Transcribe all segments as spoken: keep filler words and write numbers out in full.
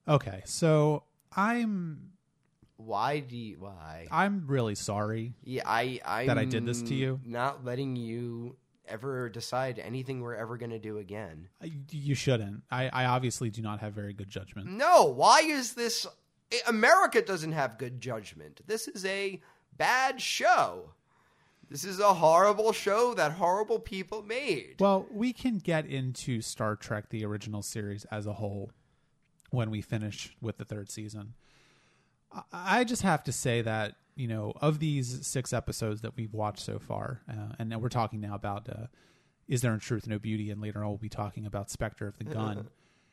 Okay, so I'm... Why do you... Why? I'm really sorry Yeah, I, I'm that I did this to you. Not letting you ever decide anything we're ever going to do again. I, you shouldn't. I, I obviously do not have very good judgment. No, why is this... America doesn't have good judgment. This is a bad show. This is a horrible show that horrible people made. Well, we can get into Star Trek, the original series as a whole, when we finish with the third season. I, I just have to say that, you know, of these six episodes that we've watched so far, uh, and we're talking now about uh, Is There in Truth No Beauty, and later on we'll be talking about Spectre of the Gun.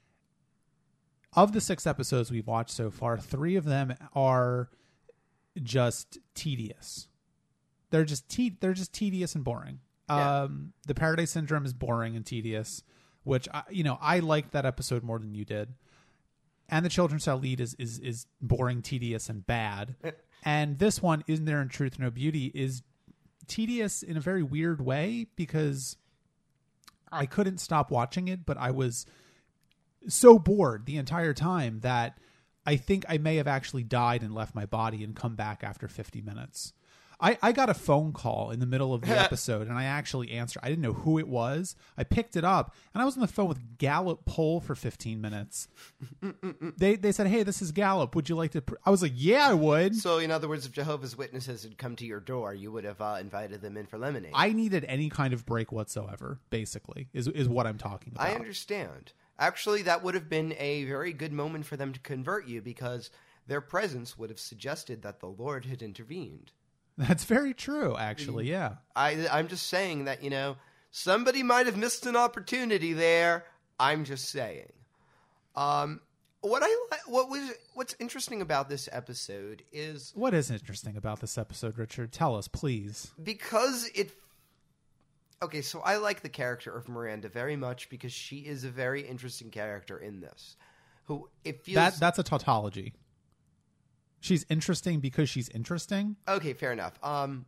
Of the six episodes we've watched so far, three of them are just tedious. They're just te- they're just tedious and boring. Yeah. Um, the Paradise Syndrome is boring and tedious, which I, you know I liked that episode more than you did. And the Children's Shall Lead is is is boring, tedious, and bad. And this one, Isn't There in Truth No Beauty, is tedious in a very weird way because I couldn't stop watching it, but I was so bored the entire time that I think I may have actually died and left my body and come back after fifty minutes. I, I got a phone call in the middle of the episode, and I actually answered. I didn't know who it was. I picked it up, and I was on the phone with Gallup Poll for fifteen minutes. they they said, hey, this is Gallup. Would you like to... Pr-? I was like, yeah, I would. So, in other words, if Jehovah's Witnesses had come to your door, you would have uh, invited them in for lemonade. I needed any kind of break whatsoever, basically, is is what I'm talking about. I understand. Actually, that would have been a very good moment for them to convert you because their presence would have suggested that the Lord had intervened. That's very true, actually, yeah. I, I'm just saying that, you know, somebody might have missed an opportunity there. I'm just saying. Um, what I what was what's interesting about this episode is... What is interesting about this episode, Richard? Tell us, please. Because it... Okay, so I like the character of Miranda very much because she is a very interesting character in this. Who it feels... That, that's a tautology. She's interesting because she's interesting? Okay, fair enough. Um,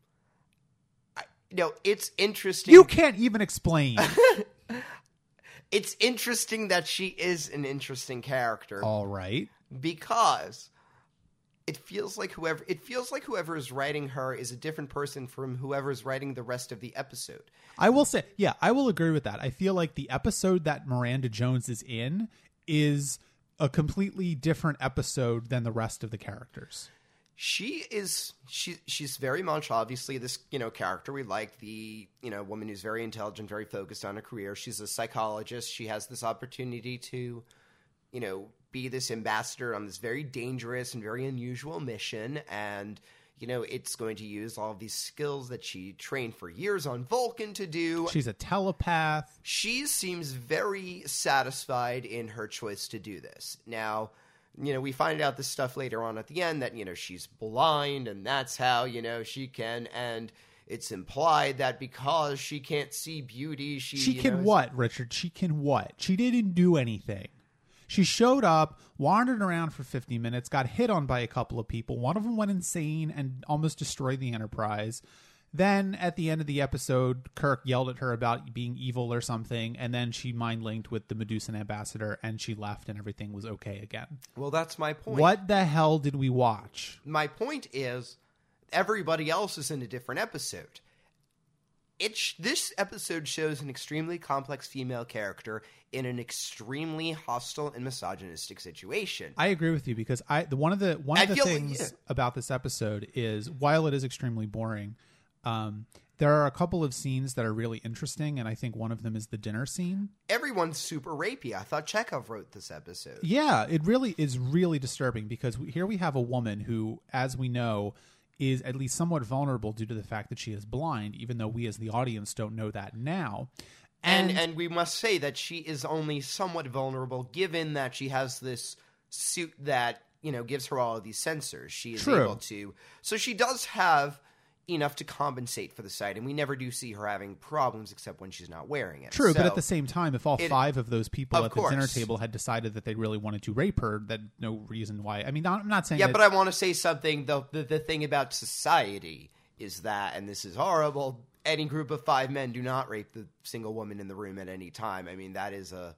I, no, it's interesting. You can't even explain. It's interesting that she is an interesting character. All right. Because it feels like whoever it feels like whoever is writing her is a different person from whoever is writing the rest of the episode. I will say, yeah, I will agree with that. I feel like the episode that Miranda Jones is in is a completely different episode than the rest of the characters. She is she she's very much obviously this, you know, character we like, the, you know, woman who's very intelligent, very focused on her career. She's a psychologist. She has this opportunity to, you know, be this ambassador on this very dangerous and very unusual mission, and you know, it's going to use all of these skills that she trained for years on Vulcan to do. She's a telepath. She seems very satisfied in her choice to do this. Now, you know, we find out this stuff later on at the end that, you know, she's blind and that's how, you know, she can, and it's implied that because she can't see beauty, she... She you can know, what, Richard? She can what? She didn't do anything. She showed up, wandered around for fifty minutes, got hit on by a couple of people. One of them went insane and almost destroyed the Enterprise. Then at the end of the episode, Kirk yelled at her about being evil or something, and then she mind-linked with the Medusan ambassador, and she left, and everything was okay again. Well, that's my point. What the hell did we watch? My point is, everybody else is in a different episode. It sh- this episode shows an extremely complex female character in an extremely hostile and misogynistic situation. I agree with you because I the one of the one I of the feel like- things yeah. about this episode is while it is extremely boring, um, there are a couple of scenes that are really interesting, and I think one of them is the dinner scene. Everyone's super rapey. I thought Chekhov wrote this episode. Yeah, it really is really disturbing because we, here we have a woman who, as we know, is at least somewhat vulnerable due to the fact that she is blind, even though we as the audience don't know that now. And, and and we must say that she is only somewhat vulnerable given that she has this suit that, you know, gives her all of these sensors. She is True. able to... So she does have enough to compensate for the sight, and we never do see her having problems except when she's not wearing it. True, so, but at the same time, if all it, five of those people of at the dinner course. table had decided that they really wanted to rape her, that no reason why. I mean, not, I'm not saying Yeah, that, but I want to say something. The, the the thing about society is that, and this is horrible, any group of five men do not rape the single woman in the room at any time. I mean, that is a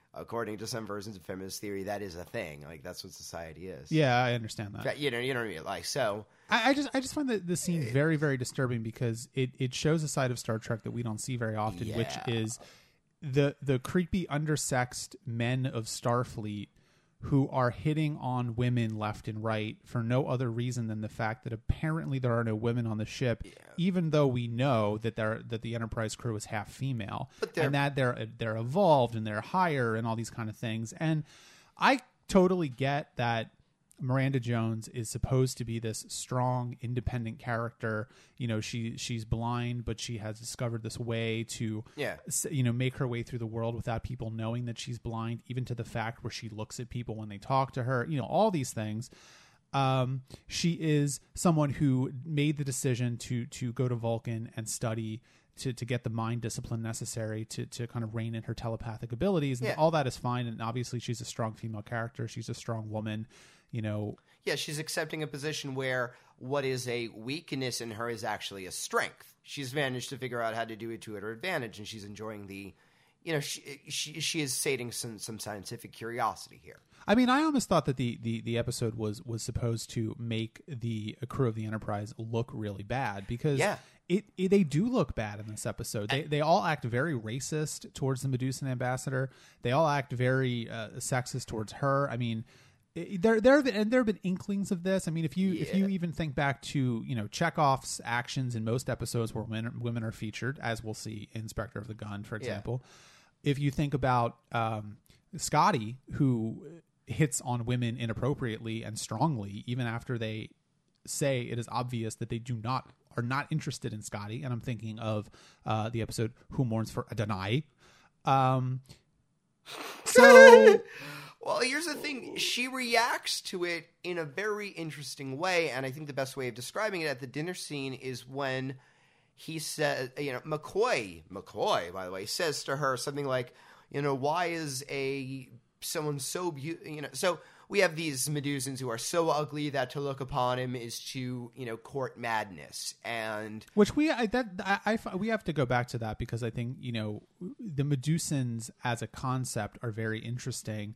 according to some versions of feminist theory, that is a thing. Like, that's what society is. Yeah, I understand that. You know, you know what I mean? Like, so I, I just, I just find the, the scene very, very disturbing because it, it shows a side of Star Trek that we don't see very often, yeah. which is the the creepy, undersexed men of Starfleet who are hitting on women left and right for no other reason than the fact that apparently there are no women on the ship, yeah. even though we know that they're, that the Enterprise crew is half female, and that they're they're evolved and they're higher and all these kind of things. And I totally get that Miranda Jones is supposed to be this strong, independent character. You know, she she's blind, but she has discovered this way to, yeah. you know, make her way through the world without people knowing that she's blind, even to the fact where she looks at people when they talk to her, you know, all these things. Um, she is someone who made the decision to to go to Vulcan and study to, to get the mind discipline necessary to, to kind of rein in her telepathic abilities. And yeah. all that is fine. And obviously she's a strong female character. She's a strong woman. You know, yeah, she's accepting a position where what is a weakness in her is actually a strength. She's managed to figure out how to do it to her advantage, and she's enjoying the, you know, she she, she is sating some, some scientific curiosity here. I mean, I almost thought that the, the, the episode was, was supposed to make the crew of the Enterprise look really bad because yeah. it, it they do look bad in this episode. They they all act very racist towards the Medusan ambassador. They all act very uh, sexist towards her. I mean. There, there have been, and there have been inklings of this. I mean, if you yeah. if you even think back to you know Chekhov's actions in most episodes where women women are featured, as we'll see in Inspector of the Gun, for example. Yeah. If you think about um, Scotty, who hits on women inappropriately and strongly, even after they say it is obvious that they do not are not interested in Scotty, and I'm thinking of uh, the episode "Who Mourns for Adonai." Um, so. Well, here's the thing. She reacts to it in a very interesting way, and I think the best way of describing it at the dinner scene is when he says, you know, McCoy, McCoy, by the way, says to her something like, you know, why is a someone so beautiful, you know, so we have these Medusans who are so ugly that to look upon him is to, you know, court madness. And which we I, that I, I we have to go back to that because I think, you know, the Medusans as a concept are very interesting.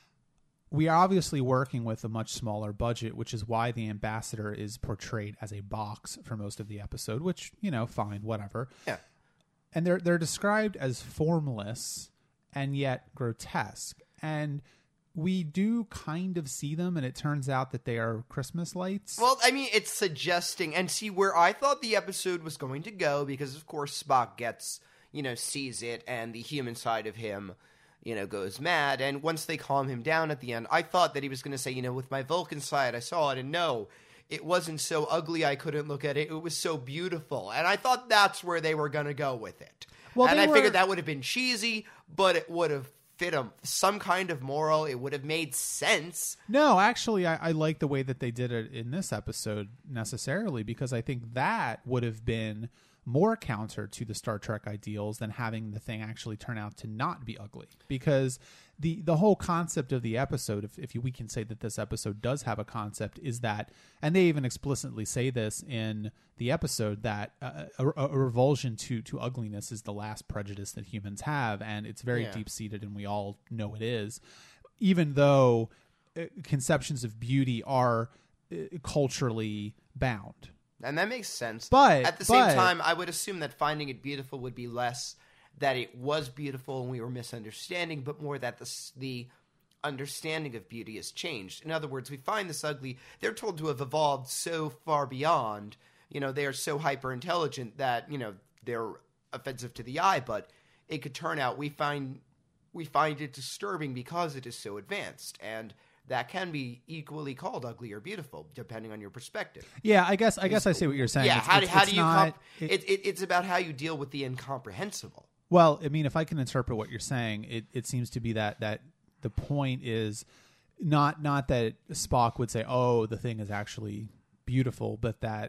We are obviously working with a much smaller budget, which is why the ambassador is portrayed as a box for most of the episode, which, you know, fine, whatever. Yeah. And they're they're described as formless and yet grotesque. And we do kind of see them, and it turns out that they are Christmas lights. Well, I mean, it's suggesting, and see where I thought the episode was going to go, because of course Spock gets, you know, sees it, and the human side of him, you know, goes mad. And once they calm him down at the end, I thought that he was going to say, you know, with my Vulcan side, I saw it, and no, it wasn't so ugly I couldn't look at it. It was so beautiful. And I thought that's where they were going to go with it. Well, and I were... figured that would have been cheesy, but it would have fit a, some kind of moral. It would have made sense. No, actually, I, I like the way that they did it in this episode necessarily, because I think that would have been more counter to the Star Trek ideals than having the thing actually turn out to not be ugly. Because the the whole concept of the episode, if, if you, we can say that this episode does have a concept, is that, and they even explicitly say this in the episode, that uh, a, a revulsion to, to ugliness is the last prejudice that humans have, and it's very yeah. deep-seated, and we all know it is. Even though uh, conceptions of beauty are uh, culturally bound. And that makes sense. But at the same but, time, I would assume that finding it beautiful would be less that it was beautiful and we were misunderstanding, but more that the, the understanding of beauty has changed. In other words, we find this ugly. They're told to have evolved so far beyond. You know, they are so hyper intelligent that, you know, they're offensive to the eye, but it could turn out we find we find it disturbing because it is so advanced. And that can be equally called ugly or beautiful, depending on your perspective. Yeah, I guess I guess I see what you're saying. Yeah, it's, how, it's, how it's do you? not, Comp- it, it, it, it's about how you deal with the incomprehensible. Well, I mean, if I can interpret what you're saying, it, it seems to be that that the point is not not that Spock would say, "Oh, the thing is actually beautiful," but that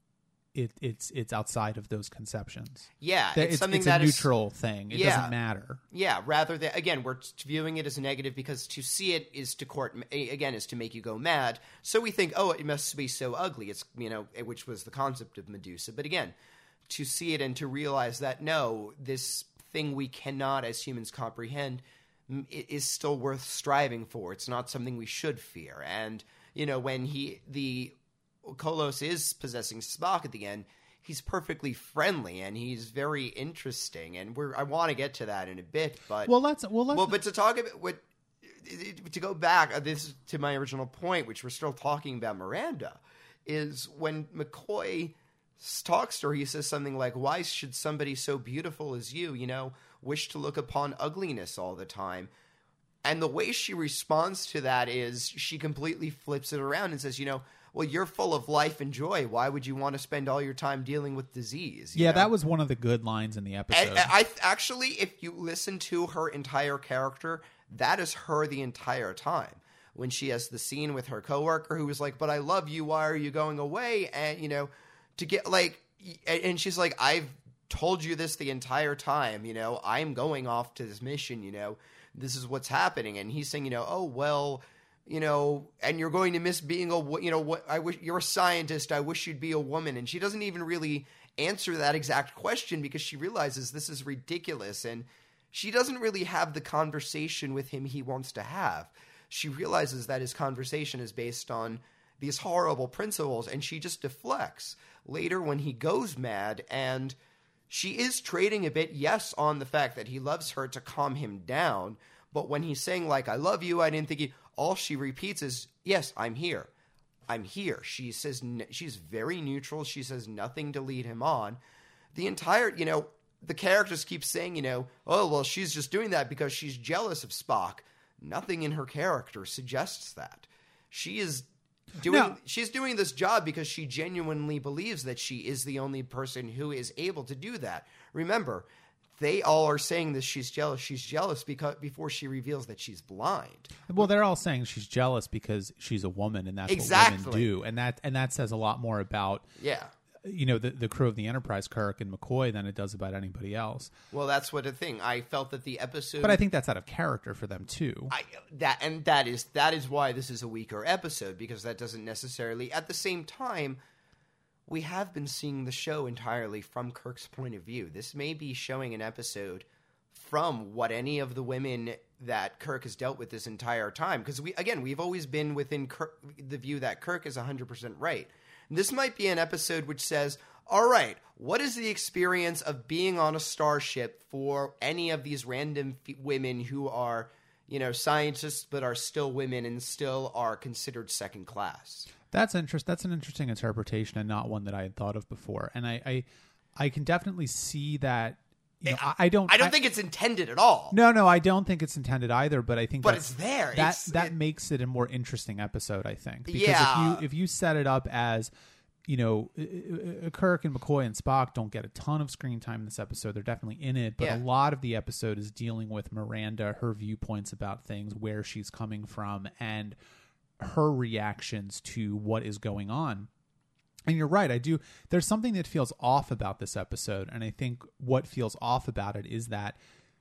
it it's it's outside of those conceptions. Yeah, that it's, it's something it's that a is, neutral thing. It yeah, doesn't matter. Yeah, rather than, again, we're viewing it as a negative because to see it is to court again is to make you go mad. So we think, oh, it must be so ugly. It's, you know, which was the concept of Medusa. But again, to see it and to realize that no, this thing we cannot as humans comprehend is still worth striving for. It's not something we should fear. And, you know, when he, the Kolos is possessing Spock at the end, he's perfectly friendly and he's very interesting. And we're, I want to get to that in a bit, but, well, let's, well, let's, well, but to talk about what, to go back, uh, this to my original point, which we're still talking about Miranda, is when McCoy talks to her, he says something like, why should somebody so beautiful as you, you know, wish to look upon ugliness all the time? And the way she responds to that is she completely flips it around and says, you know, well, you're full of life and joy. Why would you want to spend all your time dealing with disease? You yeah, know? that was one of the good lines in the episode. And, I actually, if you listen to her entire character, that is her the entire time. When she has the scene with her coworker who was like, but I love you, why are you going away? And, you know, to get like, and she's like, I've told you this the entire time, you know, I'm going off to this mission, you know, this is what's happening. And he's saying, you know, oh, well, you know, and you're going to miss being a, you know, what I wish you're a scientist. I wish you'd be a woman. And she doesn't even really answer that exact question because she realizes this is ridiculous. And she doesn't really have the conversation with him he wants to have. She realizes that his conversation is based on these horrible principles, and she just deflects. Later, when he goes mad, and she is trading a bit, yes, on the fact that he loves her to calm him down, but when he's saying, like, I love you, I didn't think you... All she repeats is, yes, I'm here. I'm here. She says... She's very neutral. She says nothing to lead him on. The entire, you know... The characters keep saying, you know, oh, well, she's just doing that because she's jealous of Spock. Nothing in her character suggests that. She is doing no. she's doing this job because she genuinely believes that she is the only person who is able to do that. Remember, they all are saying that she's jealous. She's jealous because before she reveals that she's blind. Well, they're all saying she's jealous because she's a woman, and that's exactly. what women do. And that and that says a lot more about yeah. you know, the, the crew of the Enterprise, Kirk and McCoy, than it does about anybody else. Well, that's what the thing. I felt that the episode... But I think that's out of character for them, too. I, that And that is that is why this is a weaker episode, because that doesn't necessarily... At the same time, we have been seeing the show entirely from Kirk's point of view. This may be showing an episode from what any of the women that Kirk has dealt with this entire time. Because, we again, we've always been within Kirk, the view that Kirk is one hundred percent right. This might be an episode which says, all right, what is the experience of being on a starship for any of these random f- women who are, you know, scientists but are still women and still are considered second class? That's interest. That's an interesting interpretation and not one that I had thought of before. And I, I, I can definitely see that. You know, I, I don't. I don't I, think it's intended at all. No, no, I don't think it's intended either. But I think, but it's there. That it's, that it, makes it a more interesting episode. I think because yeah. if you if you set it up as, you know, Kirk and McCoy and Spock don't get a ton of screen time in this episode. They're definitely in it, but yeah. a lot of the episode is dealing with Miranda, her viewpoints about things, where she's coming from, and her reactions to what is going on. And you're right. I do. There's something that feels off about this episode. And I think what feels off about it is that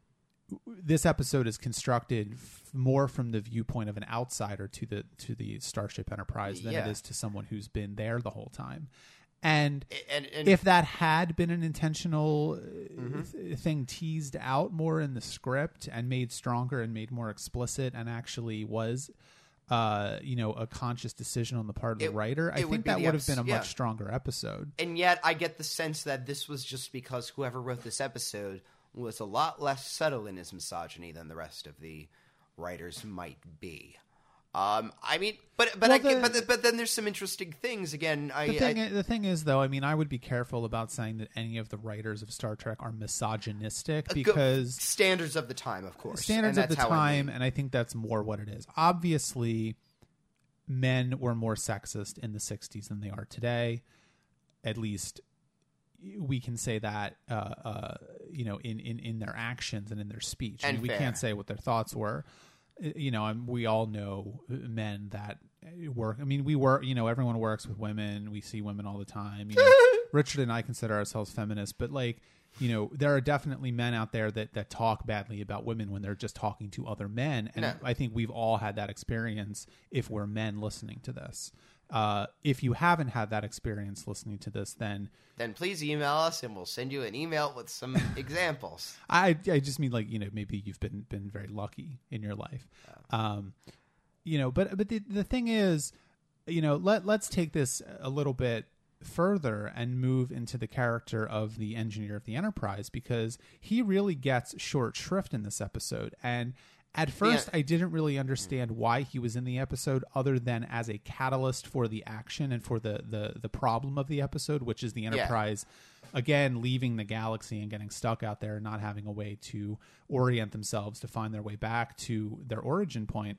this episode is constructed f- more from the viewpoint of an outsider to the, to the Starship Enterprise than yeah. it is to someone who's been there the whole time. And, and, and if that had been an intentional mm-hmm. th- thing teased out more in the script and made stronger and made more explicit and actually was, uh, you know, a conscious decision on the part of the it, writer, I think that would have been a yeah. much stronger episode. And yet I get the sense that this was just because whoever wrote this episode was a lot less subtle in his misogyny than the rest of the writers might be. Um, I mean, but but well, I the, but but then there's some interesting things. Again, I the thing I, the thing is though, I mean, I would be careful about saying that any of the writers of Star Trek are misogynistic because standards of the time, of course, standards and of the that's how time, I mean. and I think that's more what it is. Obviously, men were more sexist in the sixties than they are today. At least we can say that, uh, uh, you know, in, in, in their actions and in their speech. I And mean, we fair. can't say what their thoughts were. You know, and we all know men that work. I mean, we work, you know, everyone works with women. We see women all the time. You know, Richard and I consider ourselves feminists, but like, you know, there are definitely men out there that, that talk badly about women when they're just talking to other men. And no. I think we've all had that experience if we're men listening to this. uh, if you haven't had that experience listening to this, then then please email us and we'll send you an email with some examples. I I just mean like, you know, maybe you've been been very lucky in your life, um, you know. But but the the thing is, you know, let let's take this a little bit further and move into the character of the engineer of the Enterprise, because he really gets short shrift in this episode. And at first, yeah. I didn't really understand why he was in the episode, other than as a catalyst for the action and for the the, the problem of the episode, which is the Enterprise, yeah. again, leaving the galaxy and getting stuck out there and not having a way to orient themselves to find their way back to their origin point.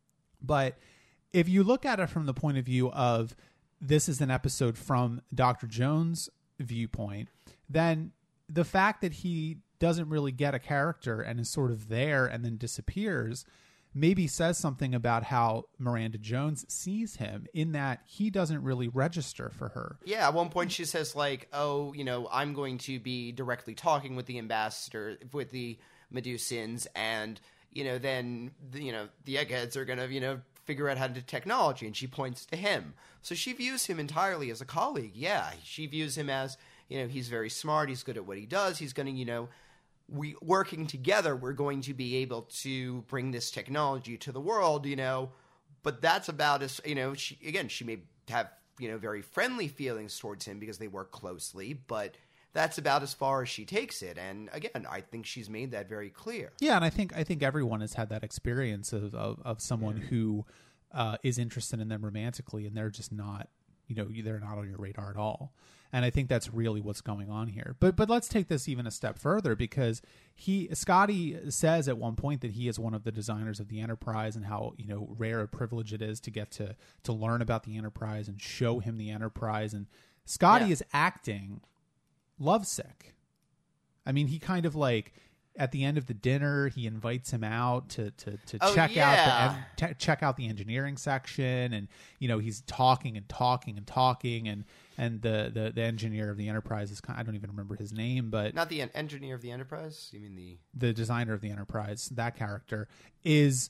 But if you look at it from the point of view of this is an episode from Doctor Jones' viewpoint, then the fact that he doesn't really get a character and is sort of there and then disappears maybe says something about how Miranda Jones sees him, in that he doesn't really register for her. Yeah, at one point she says like, oh, you know, I'm going to be directly talking with the ambassador, with the Medusins, and, you know, then, you know, the eggheads are going to, you know, figure out how to do technology, and she points to him. So she views him entirely as a colleague. Yeah, she views him as, you know, he's very smart, he's good at what he does, he's going to, you know, we working together, we're going to be able to bring this technology to the world, you know, but that's about as, you know, she, again, she may have, you know, very friendly feelings towards him because they work closely, but that's about as far as she takes it. And again, I think she's made that very clear. Yeah, and I think I think everyone has had that experience of of, of someone yeah. who uh, is interested in them romantically, and they're just not, you know, they're not on your radar at all. And I think that's really what's going on here. But but let's take this even a step further, because he Scotty says at one point that he is one of the designers of the Enterprise, and how, you know, rare a privilege it is to get to to learn about the Enterprise and show him the Enterprise. And Scotty yeah. is acting lovesick. I mean, he kind of like at the end of the dinner, he invites him out to to, to oh, check yeah. out the t- check out the engineering section, and you know, he's talking and talking and talking, and and the, the, the engineer of the Enterprise is kind of, I don't even remember his name, but not the engineer of the Enterprise. You mean the the designer of the Enterprise? That character is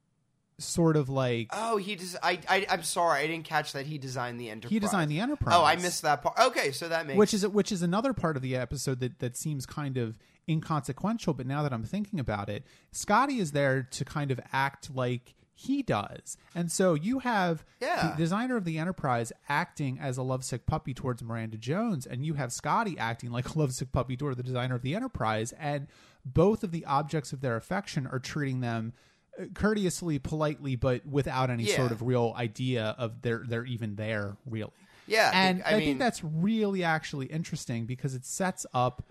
sort of like, oh, he does. I, I I'm sorry, I didn't catch that he designed the Enterprise. He designed the Enterprise. Oh, I missed that part. Okay, so that makes which is which is another part of the episode that that seems kind of inconsequential. But now that I'm thinking about it, Scotty is there to kind of act like he does, and so you have yeah. the designer of the Enterprise acting as a lovesick puppy towards Miranda Jones, and you have Scotty acting like a lovesick puppy toward the designer of the Enterprise, and both of the objects of their affection are treating them courteously, politely, but without any yeah. sort of real idea of they're they're even there, really. Yeah, and I, I mean, think that's really actually interesting, because it sets up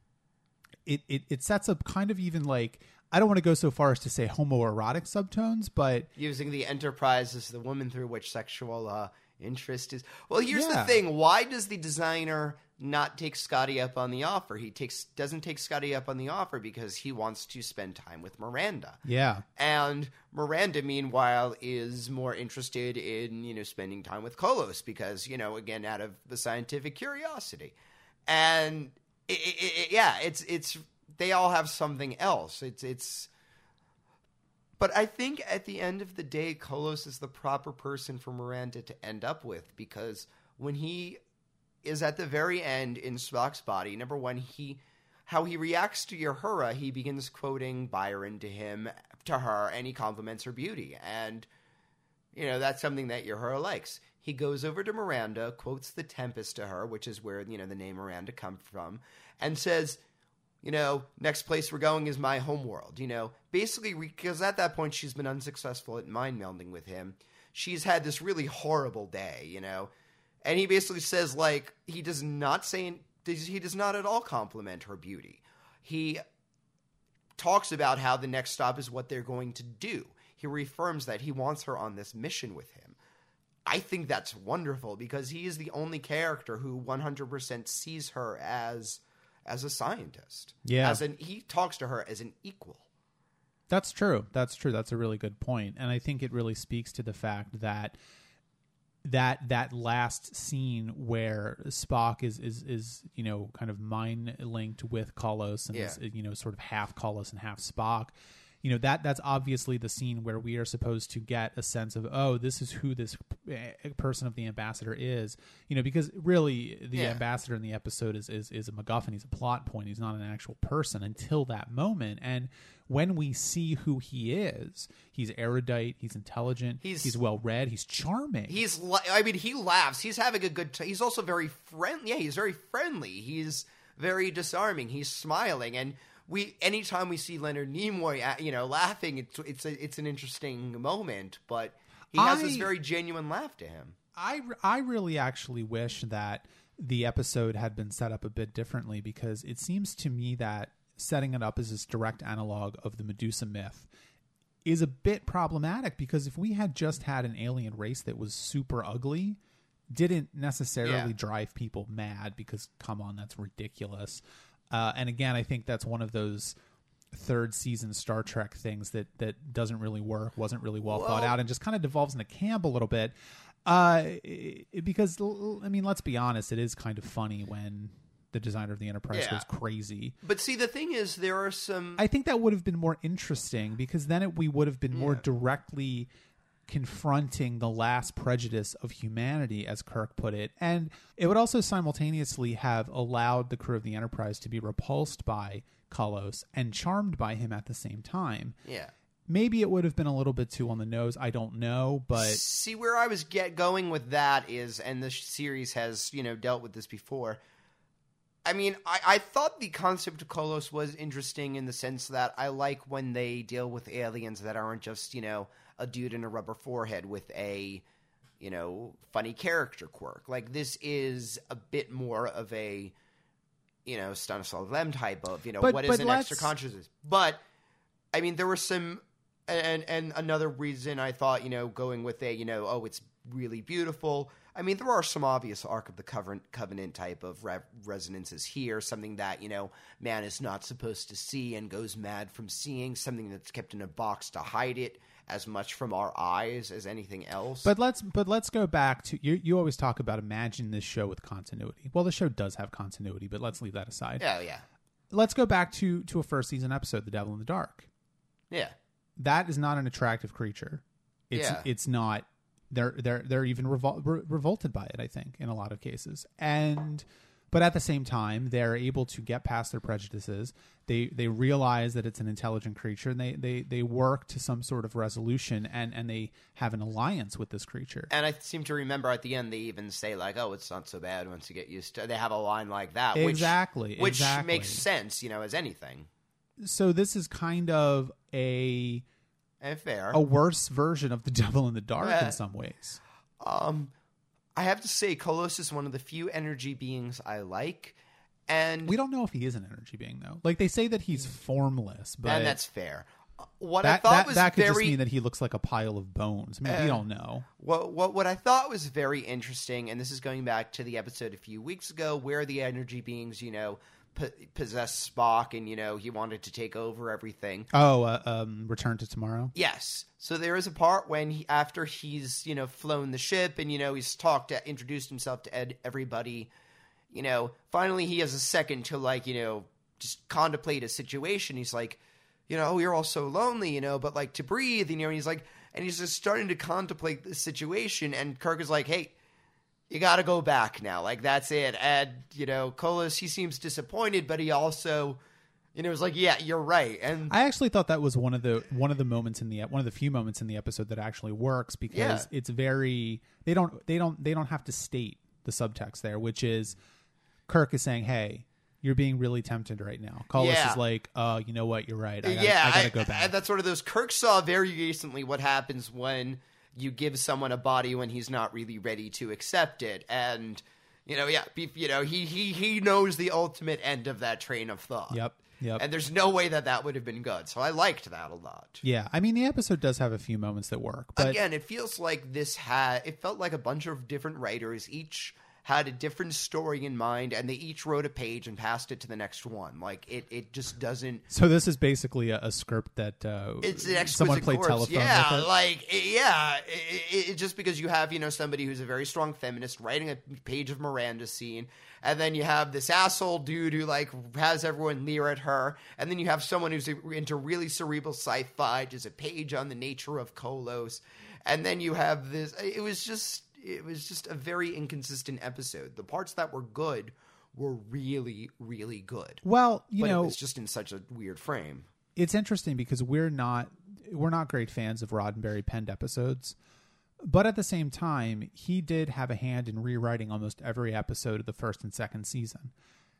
it, it it sets up kind of even like, I don't want to go so far as to say homoerotic subtones, but using the Enterprise as the woman through which sexual uh, interest is. Well, here's yeah. the thing: why does the designer not take Scotty up on the offer? He takes doesn't take Scotty up on the offer because he wants to spend time with Miranda. Yeah. And Miranda, meanwhile, is more interested in, you know, spending time with Kolos because, you know, again, out of the scientific curiosity. And it, it, it, yeah, it's it's they all have something else. It's it's but I think at the end of the day, Kolos is the proper person for Miranda to end up with, because when he is at the very end in Spock's body, number one, he how he reacts to Uhura, he begins quoting Byron to him, to her, and he compliments her beauty. And, you know, that's something that Uhura likes. He goes over to Miranda, quotes The Tempest to her, which is where, you know, the name Miranda comes from, and says, you know, next place we're going is my homeworld. You know, basically, because at that point she's been unsuccessful at mind melding with him. She's had this really horrible day, you know. And he basically says, like, he does not say, he does not at all compliment her beauty. He talks about how the next stop is what they're going to do. He reaffirms that he wants her on this mission with him. I think that's wonderful, because he is the only character who one hundred percent sees her as as a scientist. Yeah. As an, he talks to her as an equal. That's true. That's true. That's a really good point. And I think it really speaks to the fact that that that last scene where Spock is is is you know, kind of mind linked with Kolos and yeah. is, you know, sort of half Kolos and half Spock, you know, that that's obviously the scene where we are supposed to get a sense of, oh, this is who this person of the ambassador is, you know, because really the yeah. ambassador in the episode is, is is a MacGuffin. He's a plot point. He's not an actual person until that moment. And when we see who he is, he's erudite, he's intelligent, he's, he's well read, he's charming. He's, I mean, he laughs. He's having a good time. He's also very friendly. Yeah, he's very friendly. He's very disarming. He's smiling, and we anytime we see Leonard Nimoy, you know, laughing, it's it's a, it's an interesting moment. But he has I, this very genuine laugh to him. I I really actually wish that the episode had been set up a bit differently, because it seems to me that setting it up as this direct analog of the Medusa myth is a bit problematic, because if we had just had an alien race that was super ugly, didn't necessarily yeah. drive people mad, because come on, that's ridiculous. Uh, and again, I think that's one of those third season Star Trek things that that doesn't really work, wasn't really well, well thought out, and just kind of devolves into camp a little bit. Uh, it, because, I mean, let's be honest, it is kind of funny when the designer of the Enterprise yeah. goes crazy. But see, the thing is, there are some... I think that would have been more interesting, because then it, we would have been more yeah. directly confronting the last prejudice of humanity, as Kirk put it. And it would also simultaneously have allowed the crew of the Enterprise to be repulsed by Kalos and charmed by him at the same time. Yeah. Maybe it would have been a little bit too on the nose. I don't know, but... See, where I was get going with that is, and this series has, you know, dealt with this before... I mean, I, I thought the concept of Kalos was interesting in the sense that I like when they deal with aliens that aren't just, you know, a dude in a rubber forehead with a, you know, funny character quirk. Like, this is a bit more of a, you know, Stanislav Lem type of, you know, but, what but is an let's... extra consciousness. But, I mean, there were some, and, and another reason I thought, you know, going with a, you know, oh, it's really beautiful. I mean, there are some obvious Ark of the Covenant, Covenant type of re- resonances here, something that, you know, man is not supposed to see and goes mad from seeing, something that's kept in a box to hide it as much from our eyes as anything else. But let's but let's go back to, you you always talk about imagine this show with continuity. Well, the show does have continuity, but let's leave that aside. Yeah, yeah. Let's go back to, to a first season episode, The Devil in the Dark. Yeah. That is not an attractive creature. It's yeah. it's not... They're they're they're even revol- re- revolted by it, I think, in a lot of cases. And but at the same time, they're able to get past their prejudices. They they realize that it's an intelligent creature, and they, they, they work to some sort of resolution, and, and they have an alliance with this creature. And I seem to remember at the end they even say, like, oh, it's not so bad once you get used to it. They have a line like that. Exactly. Which, which exactly. makes sense, you know, as anything. So this is kind of a... And fair. a worse version of The Devil in the Dark yeah. in some ways. Um, I have to say, Kalos is one of the few energy beings I like, and we don't know if he is an energy being, though. Like, they say that he's formless, but and that's fair. What that, I thought that, was that could very, just mean that he looks like a pile of bones. I mean, uh, we don't know. What what what I thought was very interesting, and this is going back to the episode a few weeks ago, where the energy beings, you know, possess Spock, and you know he wanted to take over everything. Oh, uh, um, Return to Tomorrow. Yes. So there is a part when he, after he's you know flown the ship, and you know he's talked, to, introduced himself to ed, everybody. You know, finally he has a second to like you know just contemplate a situation. He's like, you know, oh, you're all so lonely, you know, but like to breathe, you know. And he's like, and he's just starting to contemplate the situation, and Kirk is like, hey, you got to go back now. Like, that's it. And, you know, Kalos, he seems disappointed, but he also, you know, was like, yeah, you're right. And I actually thought that was one of the one of the moments in the one of the few moments in the episode that actually works, because yeah. it's very they don't they don't they don't have to state the subtext there, which is Kirk is saying, hey, you're being really tempted right now. Kalos yeah. is like, uh, you know what, you're right. I gotta, yeah, I gotta I, go back. And that's one of those. Kirk saw very recently what happens when you give someone a body when he's not really ready to accept it, and you know, yeah, you know, he he he knows the ultimate end of that train of thought. Yep, yep. And there's no way that that would have been good. So I liked that a lot. Yeah, I mean, the episode does have a few moments that work, but again, it feels like this had. It felt like a bunch of different writers each had a different story in mind, and they each wrote a page and passed it to the next one. Like it, it just doesn't. So this is basically a, a script that uh, it's an exquisite someone played corpse. telephone Yeah, with it? like it, yeah, it, it, it, just because you have you know somebody who's a very strong feminist writing a page of Miranda scene, and then you have this asshole dude who like has everyone leer at her, and then you have someone who's into really cerebral sci-fi, just a page on the nature of Kolos, and then you have this. It was just. It was just a very inconsistent episode. The parts that were good were really, really good. Well, you but know, it was just in such a weird frame. It's interesting because we're not we're not great fans of Roddenberry penned episodes, but at the same time, he did have a hand in rewriting almost every episode of the first and second season.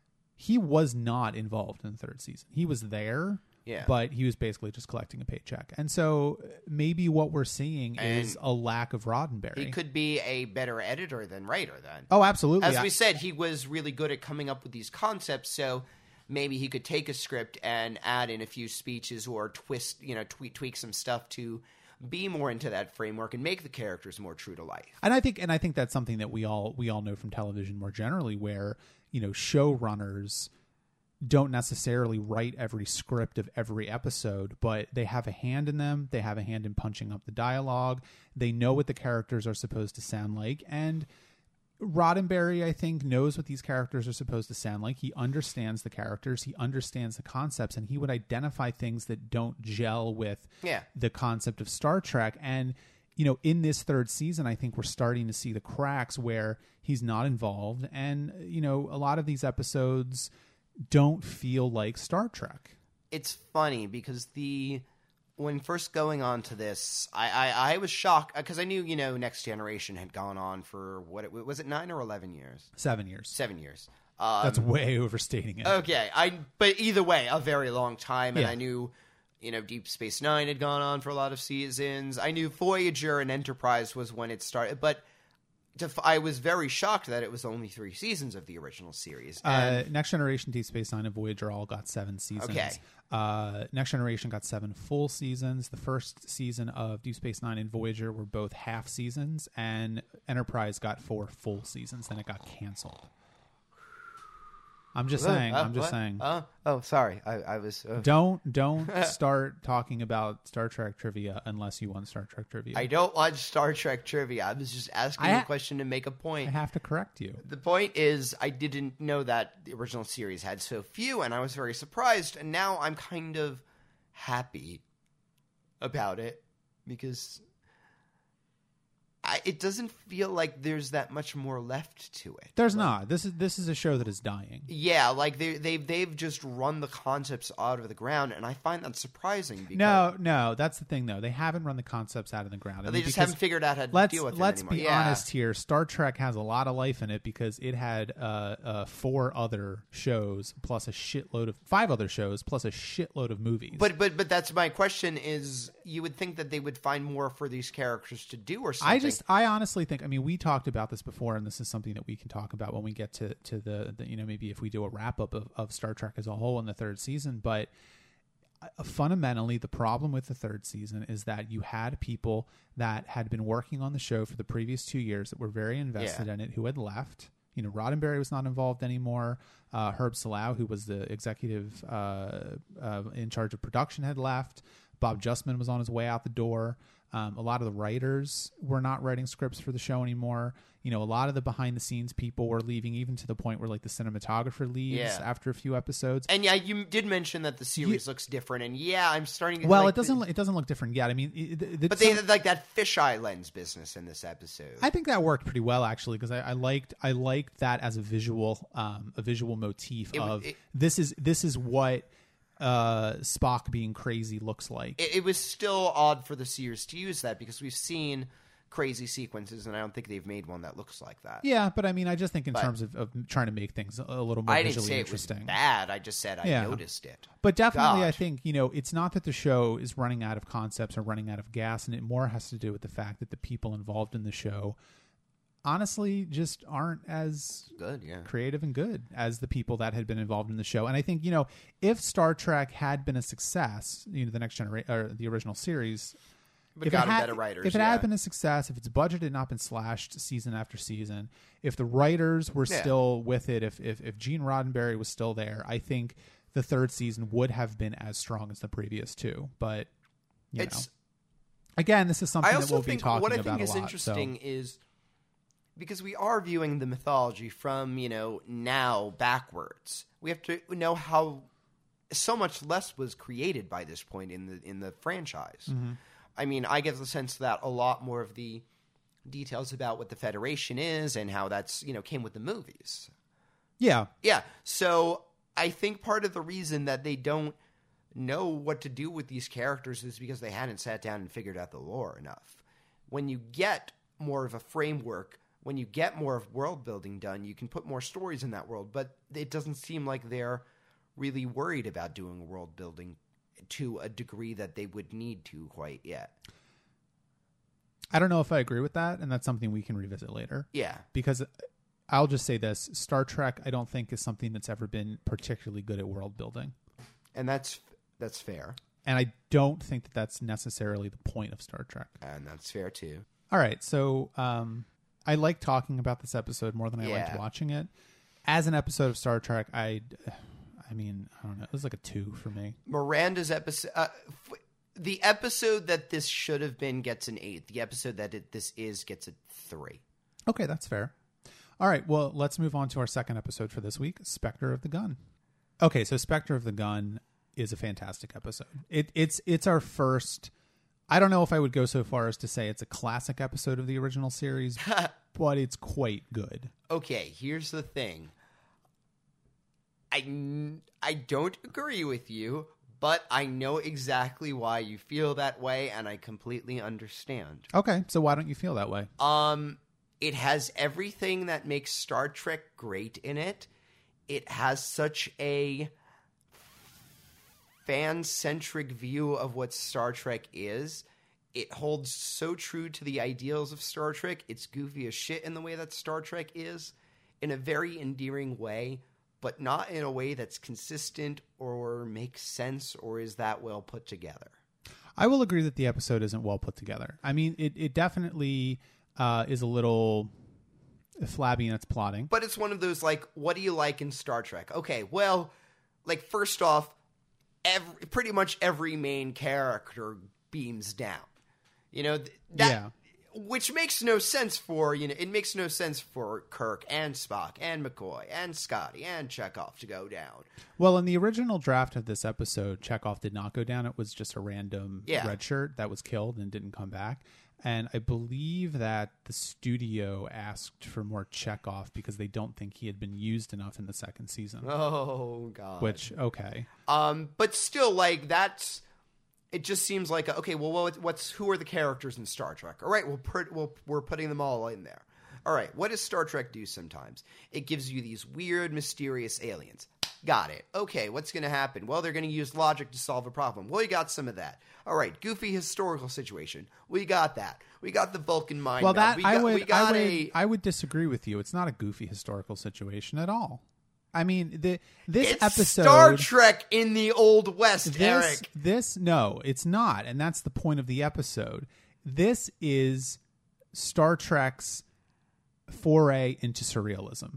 He was not involved in the third season. He was there. Yeah. But he was basically just collecting a paycheck. And so maybe what we're seeing And is a lack of Roddenberry. He could be a better editor than writer then. Oh, absolutely. As we said, he was really good at coming up with these concepts, so maybe he could take a script and add in a few speeches or twist, you know, tweak, tweak some stuff to be more into that framework and make the characters more true to life. And I think and I think that's something that we all we all know from television more generally, where, you know, showrunners don't necessarily write every script of every episode, but they have a hand in them. They have a hand in punching up the dialogue. They know what the characters are supposed to sound like. And Roddenberry, I think, knows what these characters are supposed to sound like. He understands the characters. He understands the concepts, and he would identify things that don't gel with yeah. the concept of Star Trek. And, you know, in this third season, I think we're starting to see the cracks where he's not involved. And, you know, a lot of these episodes don't feel like Star Trek. It's funny because the when first going on to this, I I, I was shocked because I knew you know Next Generation had gone on for what it, was it nine or eleven years? Seven years. Seven years. Um, That's way overstating it. Okay, I but either way, a very long time, and Yeah. I knew you know Deep Space Nine had gone on for a lot of seasons. I knew Voyager and Enterprise was when it started, but. To, I was very shocked that it was only three seasons of the original series. And Uh, Next Generation, Deep Space Nine, and Voyager all got seven seasons. Okay. Uh, Next Generation got seven full seasons. The first season of Deep Space Nine and Voyager were both half seasons, and Enterprise got four full seasons. Then it got canceled. I'm just saying. Uh, I'm just what? saying. Uh, oh, sorry. I, I was. Uh, Don't don't start talking about Star Trek trivia unless you want Star Trek trivia. I don't watch Star Trek trivia. I was just asking I a ha- question to make a point. I have to correct you. The point is, I didn't know that the original series had so few, and I was very surprised. And now I'm kind of happy about it because I, it doesn't feel like there's that much more left to it. There's Like, not. This is this is a show that is dying. Yeah, like they they've they've just run the concepts out of the ground, and I find that surprising. Because No, no, that's the thing though. They haven't run the concepts out of the ground. I they mean, just because haven't figured out how to let's deal with let's it be anymore. Yeah. honest here. Star Trek has a lot of life in it because it had uh, uh, four other shows plus a shitload of five other shows plus a shitload of movies. But but but that's my question. Is you would think that they would find more for these characters to do or something? I just, I honestly think, I mean, we talked about this before, and this is something that we can talk about when we get to, to the, the you know, maybe if we do a wrap up of, of Star Trek as a whole in the third season. But uh, fundamentally, the problem with the third season is that you had people that had been working on the show for the previous two years that were very invested Yeah. in it who had left. You know, Roddenberry was not involved anymore. Uh, Herb Salau, who was the executive uh, uh, in charge of production, had left. Bob Justman was on his way out the door. Um, a lot of the writers were not writing scripts for the show anymore. You know, a lot of the behind the scenes people were leaving, even to the point where like the cinematographer leaves Yeah. after a few episodes. And yeah, you did mention that the series looks different, and yeah, I'm starting. to Well, like it doesn't. The, It doesn't look different yet. I mean, it, the, but they some- had like that fisheye lens business in this episode. I think that worked pretty well actually because I, I liked I liked that as a visual um, a visual motif It w- of it- this is this is what uh, Spock being crazy looks like. it, it was still odd for the series to use that because we've seen crazy sequences, and I don't think they've made one that looks like that. Yeah, but I mean, I just think in But- terms of, of trying to make things a little more I didn't visually say it was interesting. bad. I just said I Yeah. noticed it. But definitely, God. I think, you know, it's not that the show is running out of concepts or running out of gas, and it more has to do with the fact that the people involved in the show honestly just aren't as Good, yeah. creative and good as the people that had been involved in the show. And I think, you know, if Star Trek had been a success, you know, the next generation or the original series, But if got it him had, better writers. if it yeah. had been a success, if its budget had not been slashed season after season, if the writers were Yeah. still with it, if, if if Gene Roddenberry was still there, I think the third season would have been as strong as the previous two. But you It's, know, again, this is something I that also we'll be think talking what I about think is a lot. interesting so. is because we are viewing the mythology from, you know, now backwards. We have to know how so much less was created by this point in the in the franchise. Mm-hmm. I mean, I get the sense that a lot more of the details about what the Federation is and how that's, you know, came with the movies. Yeah. Yeah. So I think part of the reason that they don't know what to do with these characters is because they hadn't sat down and figured out the lore enough. When you get more of a framework, when you get more of world building done, you can put more stories in that world. But it doesn't seem like they're really worried about doing world building to a degree that they would need to quite yet. I don't know if I agree with that, and that's something we can revisit later. Yeah. Because I'll just say this, Star Trek I don't think is something that's ever been particularly good at world building. And that's that's fair. And I don't think that that's necessarily the point of Star Trek. And that's fair too. All right, so um, I like talking about this episode more than I Yeah. liked watching it. As an episode of Star Trek, I, I mean, I don't know, it was like a two for me. Miranda's episode, uh, f- the episode that this should have been gets an eight. The episode that it, this is gets a three. Okay, that's fair. All right, well, let's move on to our second episode for this week, Spectre of the Gun. Okay, so Spectre of the Gun is a fantastic episode. It, it's it's our first, I don't know if I would go so far as to say it's a classic episode of the original series, but it's quite good. Okay, here's the thing. I, n- I don't agree with you, but I know exactly why you feel that way, and I completely understand. Okay, so why don't you feel that way? Um, it has everything that makes Star Trek great in it. It has such a fan-centric view of what Star Trek is. It holds so true to the ideals of Star Trek. It's goofy as shit in the way that Star Trek is, in a very endearing way, but not in a way that's consistent or makes sense or is that well put together. I will agree that the episode isn't well put together. I mean, it, it definitely uh, is a little flabby in its plotting. But it's one of those, like, what do you like in Star Trek? Okay, well, like, first off, every, pretty much every main character beams down. You know, th- that... Yeah. Which makes no sense for, you know, it makes no sense for Kirk and Spock and McCoy and Scotty and Chekhov to go down. Well, in the original draft of this episode, Chekhov did not go down. It was just a random Yeah. red shirt that was killed and didn't come back. And I believe that the studio asked for more Chekhov because they don't think he had been used enough in the second season. Oh, God. Which, okay. Um, but still, like, that's... It just seems like, okay, well, what, what's who are the characters in Star Trek? All right, we'll put, we'll, we're putting them all in there. All right, what does Star Trek do sometimes? It gives you these weird, mysterious aliens. Got it. Okay, what's going to happen? Well, they're going to use logic to solve a problem. Well, you got some of that. All right, goofy historical situation. We got that. We got the Vulcan mind. Well, meld. that we I got, would, we got I would, a. I would disagree with you. It's not a goofy historical situation at all. I mean, the this It's episode Star Trek in the Old West, this, Eric. This no, it's not, and that's the point of the episode. This is Star Trek's foray into surrealism.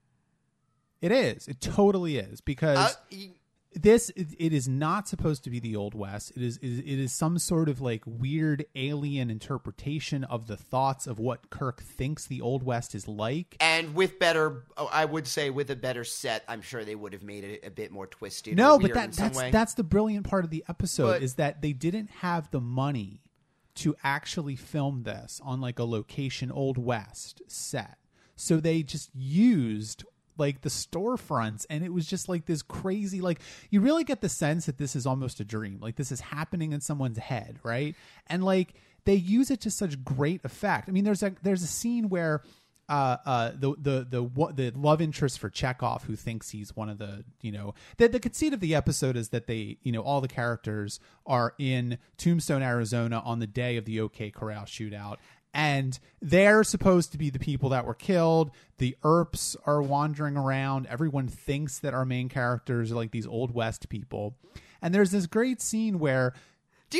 It is. It totally is because Uh, y- this it, it is not supposed to be the Old West. It is, it is it is some sort of like weird alien interpretation of the thoughts of what Kirk thinks the Old West is like. And with better, oh, I would say with a better set, I'm sure they would have made it a bit more twisted. No, or but weird that in some that's way. that's the brilliant part of the episode But- is that they didn't have the money to actually film this on like a location Old West set. So they just used like the storefronts, and it was just like this crazy, like you really get the sense that this is almost a dream. Like this is happening in someone's head, right? And like they use it to such great effect. I mean, there's a there's a scene where uh uh the the the what the love interest for Chekhov, who thinks he's one of the, you know, the the conceit of the episode is that they, you know, all the characters are in Tombstone, Arizona on the day of the OK Corral shootout. And they're supposed to be the people that were killed. The E R Ps are wandering around. Everyone thinks that our main characters are like these Old West people. And there's this great scene where Do you hear what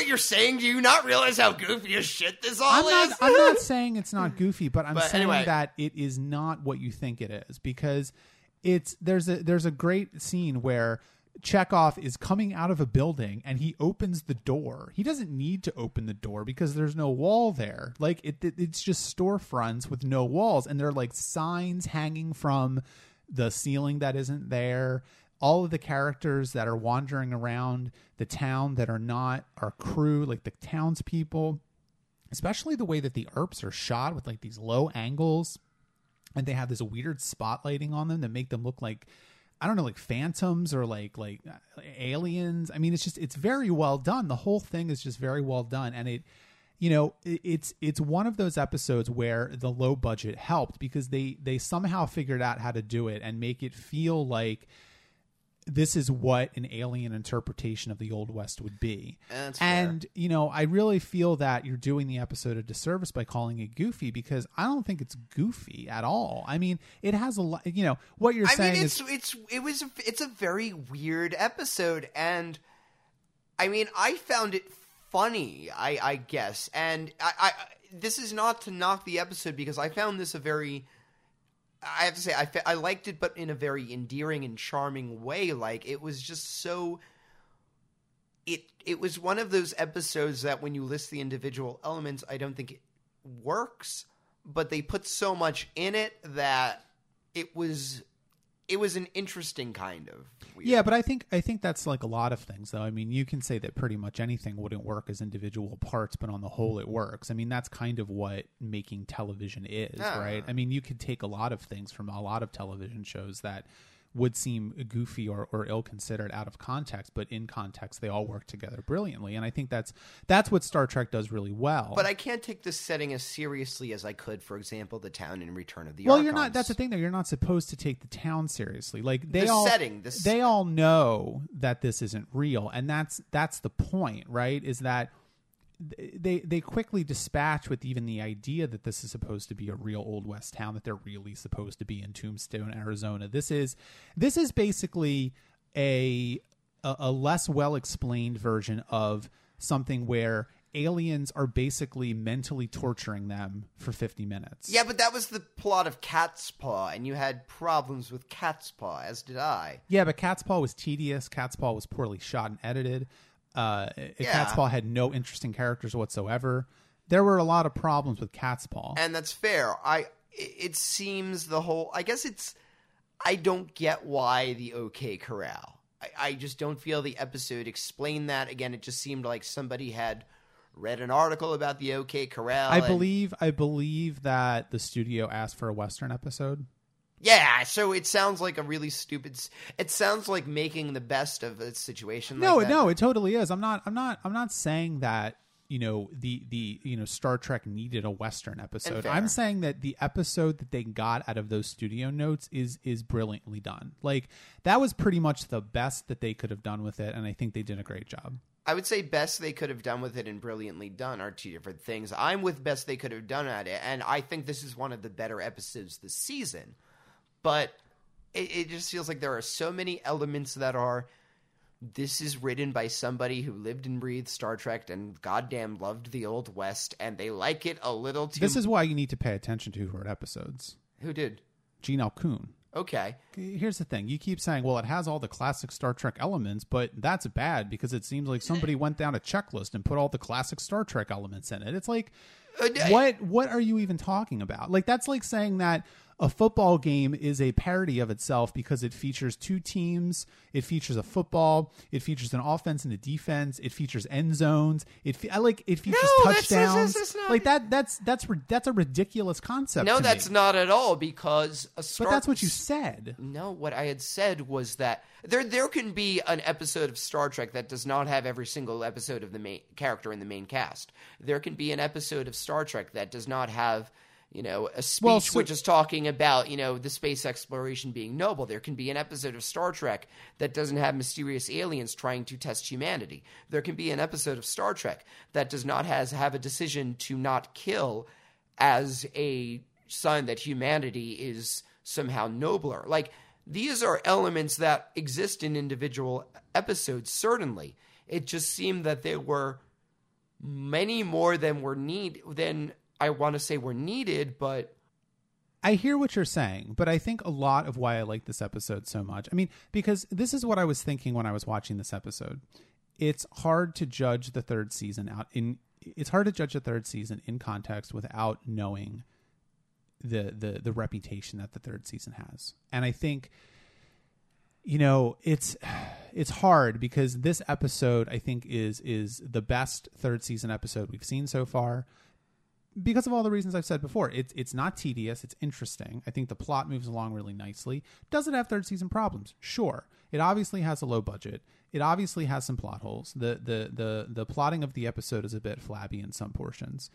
what you're saying? Do you not realize how goofy as shit this all I'm is? not, I'm not saying it's not goofy, but I'm But saying anyway. that it is not what you think it is, because it's there's a there's a great scene where Chekhov is coming out of a building and he opens the door. He doesn't need to open the door because there's no wall there. Like it, it it's just storefronts with no walls, and there are like signs hanging from the ceiling that isn't there. All of the characters that are wandering around the town that are not our crew, like the townspeople, especially the way that the E R Ps are shot with like these low angles, and they have this weird spotlighting on them that make them look like, I don't know, like phantoms or like like aliens. I mean, it's just it's very well done. The whole thing is just very well done, and it, you know, it, it's it's one of those episodes where the low budget helped because they they somehow figured out how to do it and make it feel like this is what an alien interpretation of the Old West would be. That's and, fair. you know, I really feel that you're doing the episode a disservice by calling it goofy, because I don't think it's goofy at all. I mean, it has a lot, you know, what you're I saying mean, is... it's it's it was a, it's a very weird episode, and I mean, I found it funny, I I guess, and I, I this is not to knock the episode because I found this a very, I have to say, I fe- I liked it, but in a very endearing and charming way. Like, it was just so. It it was one of those episodes that when you list the individual elements, I don't think it works, but they put so much in it that it was it was an interesting kind of weird. Yeah, but I think I think that's like a lot of things, though. I mean, you can say that pretty much anything wouldn't work as individual parts, but on the whole, it works. I mean, that's kind of what making television is, Ah. right? I mean, you could take a lot of things from a lot of television shows that would seem goofy or, or ill-considered out of context, but in context, they all work together brilliantly. And I think that's that's what Star Trek does really well. But I can't take this setting as seriously as I could, for example, the town in Return of the well, Archons. you're not. That's the thing, though. You're not supposed to take the town seriously. Like they The all setting, the they all know that this isn't real, and that's that's the point, right? Is that they they quickly dispatch with even the idea that this is supposed to be a real Old West town, that they're really supposed to be in Tombstone, Arizona. This is this is basically a a, a less well explained version of something where aliens are basically mentally torturing them for fifty minutes. Yeah, but that was the plot of Cat's Paw, and you had problems with Cat's Paw, as did I. Yeah, but Cat's Paw was tedious. Cat's Paw was poorly shot and edited. Uh, Yeah. Cat's Paw had no interesting characters whatsoever. There were a lot of problems with Cat's Paw. And that's fair. I. It seems the whole. I guess it's. I don't get why the OK Corral. I, I just don't feel the episode explained that. Again, it just seemed like somebody had read an article about the OK Corral. I and- believe I believe that the studio asked for a Western episode. Yeah, so it sounds like a really stupid. s- It sounds like making the best of a situation. No, like that. no, it totally is. I'm not I'm not I'm not saying that, you know, the the you know Star Trek needed a Western episode. fair. I'm saying that the episode that they got out of those studio notes is is brilliantly done. Like that was pretty much the best that they could have done with it, and I think they did a great job. I would say best they could have done with it and brilliantly done are two different things. I'm with best they could have done at it, and I think this is one of the better episodes this season. But it, it just feels like there are so many elements that are. This is written by somebody who lived and breathed Star Trek and goddamn loved the Old West, and they like it a little too. This is why you need to pay attention to who wrote episodes. Who did? Gene Alcoon. Okay. Here's the thing. You keep saying, well, it has all the classic Star Trek elements, but that's bad because it seems like somebody went down a checklist and put all the classic Star Trek elements in it. It's like, Uh, what what are you even talking about? Like, that's like saying that a football game is a parody of itself because it features two teams, it features a football, it features an offense and a defense, it features end zones, it fe- I like it features No, that's- that's- touchdowns. that's not- like that that's that's ri- that's a ridiculous concept. No, to that's me. not at all because a Star. But that's what you said. No, what I had said was that there there can be an episode of Star Trek that does not have every single episode of the main character in the main cast. There can be an episode of Star Trek that does not have, you know, a speech Well, so- which is talking about, you know, the space exploration being noble. There can be an episode of Star Trek that doesn't have mysterious aliens trying to test humanity. There can be an episode of Star Trek that does not has have a decision to not kill as a sign that humanity is somehow nobler. Like, these are elements that exist in individual episodes, certainly. It just seemed that they were many more than were need than I want to say were needed, but I hear what you're saying, but I think a lot of why I like this episode so much. I mean, because this is what I was thinking when I was watching this episode. It's hard to judge the third season out in it's hard to judge the third season in context without knowing the the the reputation that the third season has. And I think, you know, it's it's hard because this episode I think is is the best third season episode we've seen so far. Because of all the reasons I've said before. It's it's not tedious. It's interesting. I think the plot moves along really nicely. Does it have third season problems? Sure. It obviously has a low budget. It obviously has some plot holes. The the the the plotting of the episode is a bit flabby in some portions.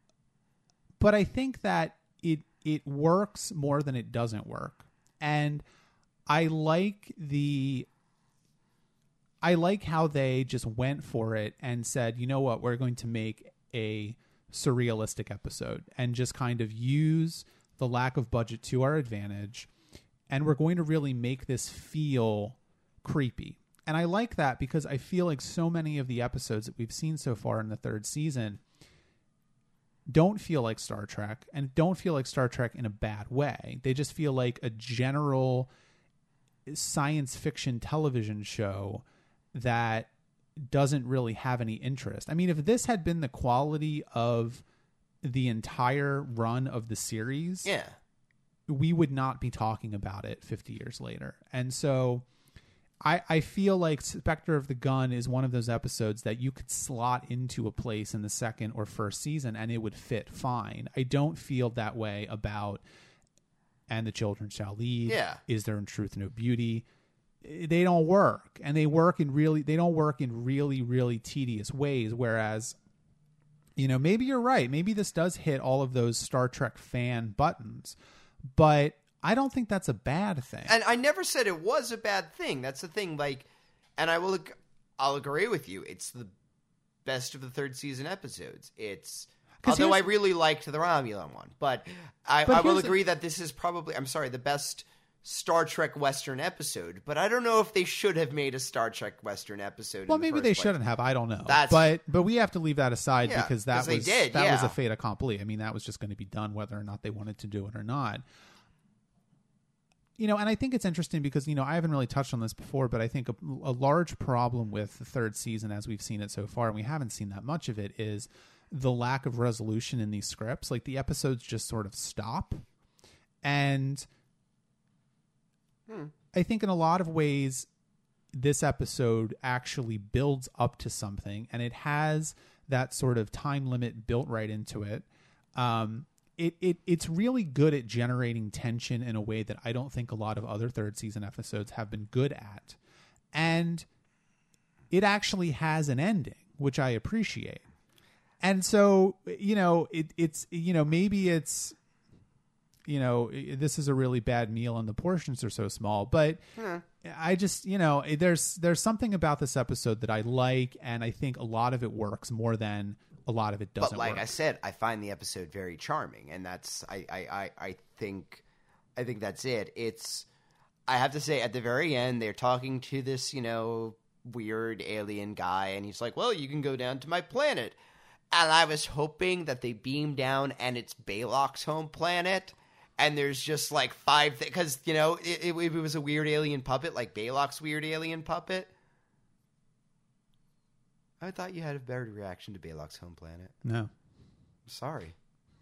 But I think that it it works more than it doesn't work. And I like the I like how they just went for it and said, "You know what? We're going to make a surrealistic episode and just kind of use the lack of budget to our advantage, and we're going to really make this feel creepy." And I like that because I feel like so many of the episodes that we've seen so far in the third season don't feel like Star Trek, and don't feel like Star Trek in a bad way. They just feel like a general science fiction television show that doesn't really have any interest. I mean, if this had been the quality of the entire run of the series, yeah, we would not be talking about it fifty years later. And so I, I feel like Spectre of the Gun is one of those episodes that you could slot into a place in the second or first season and it would fit fine. I don't feel that way about And the Children Shall Lead. Yeah. Is There in Truth No Beauty? They don't work, and they work in really, they don't work in really, really tedious ways. Whereas, you know, maybe you're right. Maybe this does hit all of those Star Trek fan buttons, but I don't think that's a bad thing. And I never said it was a bad thing. That's the thing. Like, and I will, I'll agree with you. It's the best of the third season episodes. It's, although I really liked the Romulan one, but I, but I will the, agree that this is probably, I'm sorry, the best Star Trek Western episode, but I don't know if they should have made a Star Trek Western episode. Well, in the maybe first they place. shouldn't have. I don't know. That's, but but we have to leave that aside yeah, because that they was did, that yeah. was a fait accompli. I mean, that was just going to be done whether or not they wanted to do it or not. You know, and I think it's interesting because, you know, I haven't really touched on this before, but I think a, a large problem with the third season, as we've seen it so far, and we haven't seen that much of it, is the lack of resolution in these scripts. Like, the episodes just sort of stop. And hmm. I think in a lot of ways, this episode actually builds up to something, and it has that sort of time limit built right into it. Um, it, it it's really good at generating tension in a way that I don't think a lot of other third season episodes have been good at. And it actually has an ending, which I appreciate. And so, you know, it, it's, you know, maybe it's, you know, this is a really bad meal and the portions are so small, but hmm. I just, you know, there's, there's something about this episode that I like, and I think a lot of it works more than a lot of it doesn't work. But like work. I said, I find the episode very charming, and that's, I, I, I, I think, I think that's it. It's, I have to say, at the very end, they're talking to this, you know, weird alien guy, and he's like, well, you can go down to my planet. And I was hoping that they beam down and it's Baylock's home planet. And there's just like five things. Because, you know, it, it, it was a weird alien puppet, like Baylock's weird alien puppet. I thought you had a better reaction to Baylock's home planet. No. I'm sorry.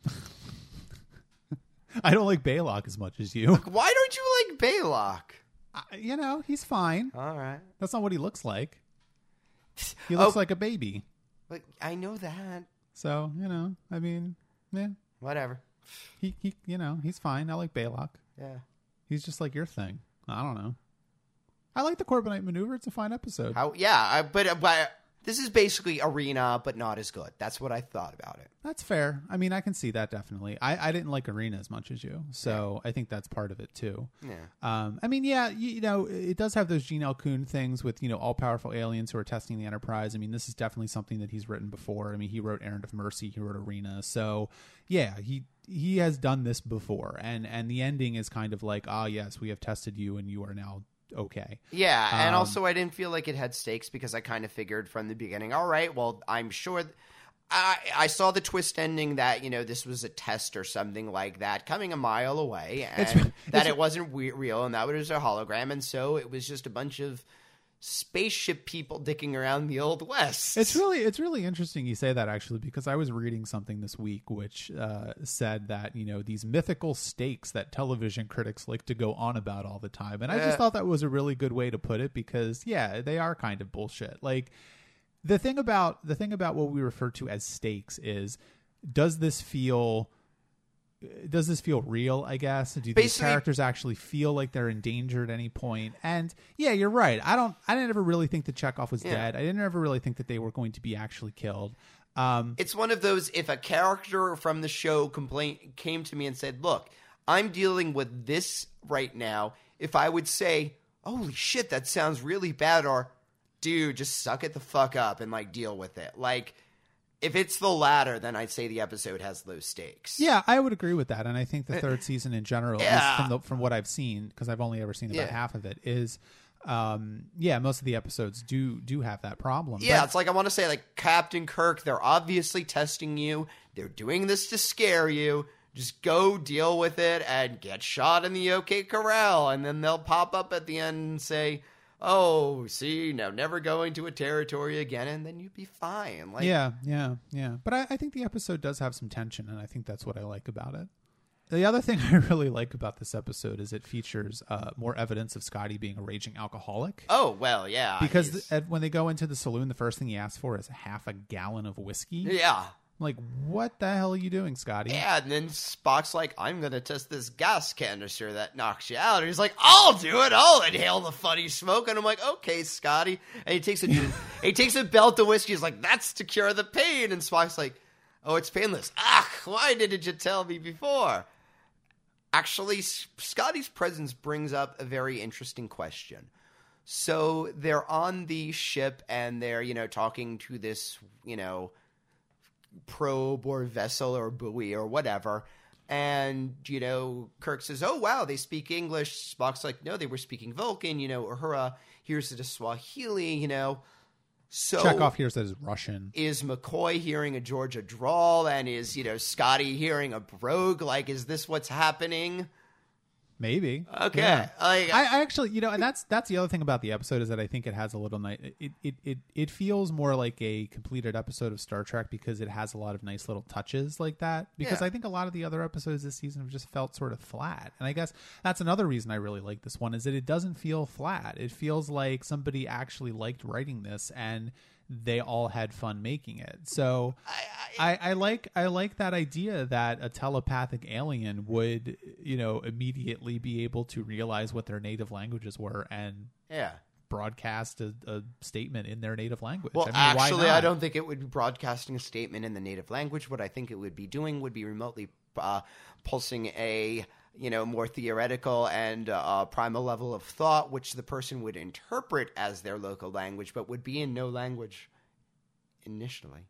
I don't like Baylock as much as you. Like, why don't you like Baylock? Uh, you know, he's fine. All right. That's not what he looks like. He looks oh. like a baby. But I know that. So, you know, I mean, yeah. Whatever. He, he, you know, he's fine. I like Baylock. Yeah. He's just like your thing. I don't know. I like the Corbinite maneuver. It's a fine episode. How, yeah, I, but, but this is basically Arena, but not as good. That's what I thought about it. That's fair. I mean, I can see that definitely. I, I didn't like Arena as much as you, so yeah. I think that's part of it too. Yeah. Um. I mean, yeah. You, you know, it does have those Gene L. Kuhn things with, you know, all powerful aliens who are testing the Enterprise. I mean, this is definitely something that he's written before. I mean, he wrote Errand of Mercy. He wrote Arena. So yeah, he he has done this before, and and the ending is kind of like, ah, yes, we have tested you, and you are now okay. Yeah, and um, also I didn't feel like it had stakes because I kind of figured from the beginning, all right, well, I'm sure th- I, I saw the twist ending that, you know, this was a test or something like that coming a mile away, and It's- that it's- it wasn't we- real, and that it was a hologram, and so it was just a bunch of spaceship people dicking around the Old West. It's really it's really interesting you say that, actually, because I was reading something this week which uh, said that, you know, these mythical stakes that television critics like to go on about all the time. And I Yeah. just thought that was a really good way to put it, because, yeah, they are kind of bullshit. Like, the thing about the thing about what we refer to as stakes is, does this feel does this feel real, I guess? Do these Basically- characters actually feel like they're in danger at any point? And yeah, you're right. I don't I didn't ever really think that Chekhov was Yeah. dead. I didn't ever really think that they were going to be actually killed. Um, It's one of those, if a character from the show complain, came to me and said, look, I'm dealing with this right now, if I would say, holy shit, that sounds really bad, or, dude, just suck it the fuck up and, like, deal with it. Like, if it's the latter, then I'd say the episode has low stakes. yeah, I would agree with that. And I think the third season in general, at Yeah. least from, the, from what I've seen, because I've only ever seen about Yeah. half of it, is, um, yeah, most of the episodes do do have that problem. Yeah, But- it's like I want to say, like, Captain Kirk, they're obviously testing you. They're doing this to scare you. Just go deal with it and get shot in the OK Corral. And then they'll pop up at the end and say, oh, see, now never go into a territory again. And then you'd be fine. Like, yeah, yeah, yeah. But I, I think the episode does have some tension, and I think that's what I like about it. The other thing I really like about this episode is it features uh, more evidence of Scotty being a raging alcoholic. Oh, well, yeah. Because he's- th- at- when they go into the saloon, the first thing he asks for is half a gallon of whiskey. yeah. Like, what the hell are you doing, Scotty? Yeah, and then Spock's like, I'm going to test this gas canister that knocks you out. And he's like, I'll do it. I'll inhale the funny smoke. And I'm like, okay, Scotty. And he takes a he takes a belt of whiskey. He's like, that's to cure the pain. And Spock's like, oh, it's painless. Ah, why didn't you tell me before? Actually, S- Scotty's presence brings up a very interesting question. So they're on the ship and they're, you know, talking to this, you know, probe or vessel or buoy or whatever. And, you know, Kirk says, oh, wow, they speak English. Spock's like, no, they were speaking Vulcan, you know, Uhura hears the Swahili, you know. So Chekhov hears that is Russian. is McCoy hearing a Georgia drawl, and is, you know, Scotty hearing a brogue? Like, is this what's happening? Maybe. Okay. Yeah. Like, I, I actually, you know, and that's that's the other thing about the episode, is that I think it has a little nice. It, it it it feels more like a completed episode of Star Trek because it has a lot of nice little touches like that. Because Yeah. I think a lot of the other episodes this season have just felt sort of flat, and I guess that's another reason I really like this one, is that it doesn't feel flat. It feels like somebody actually liked writing this and they all had fun making it. So I, I like I like that idea that a telepathic alien would, you know, immediately be able to realize what their native languages were and yeah. broadcast a, a statement in their native language. Well, I mean, why actually, I not? don't think it would be broadcasting a statement in the native language. What I think it would be doing would be remotely uh, pulsing a, you know, more theoretical and uh, primal level of thought, which the person would interpret as their local language, but would be in no language initially.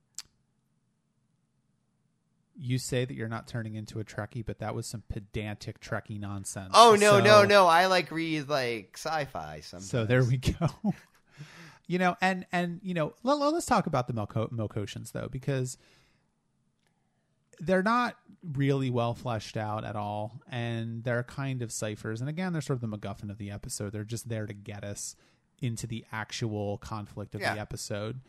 You say that you're not turning into a Trekkie, but that was some pedantic Trekkie nonsense. Oh no, So- no, no! I like read like sci-fi. Sometimes. So there we go. You know, and and you know, let, let's talk about the Melko- Melkotians though, because they're not really well fleshed out at all, and they're kind of ciphers. And again, they're sort of the MacGuffin of the episode. They're just there to get us into the actual conflict of Yeah. the episode.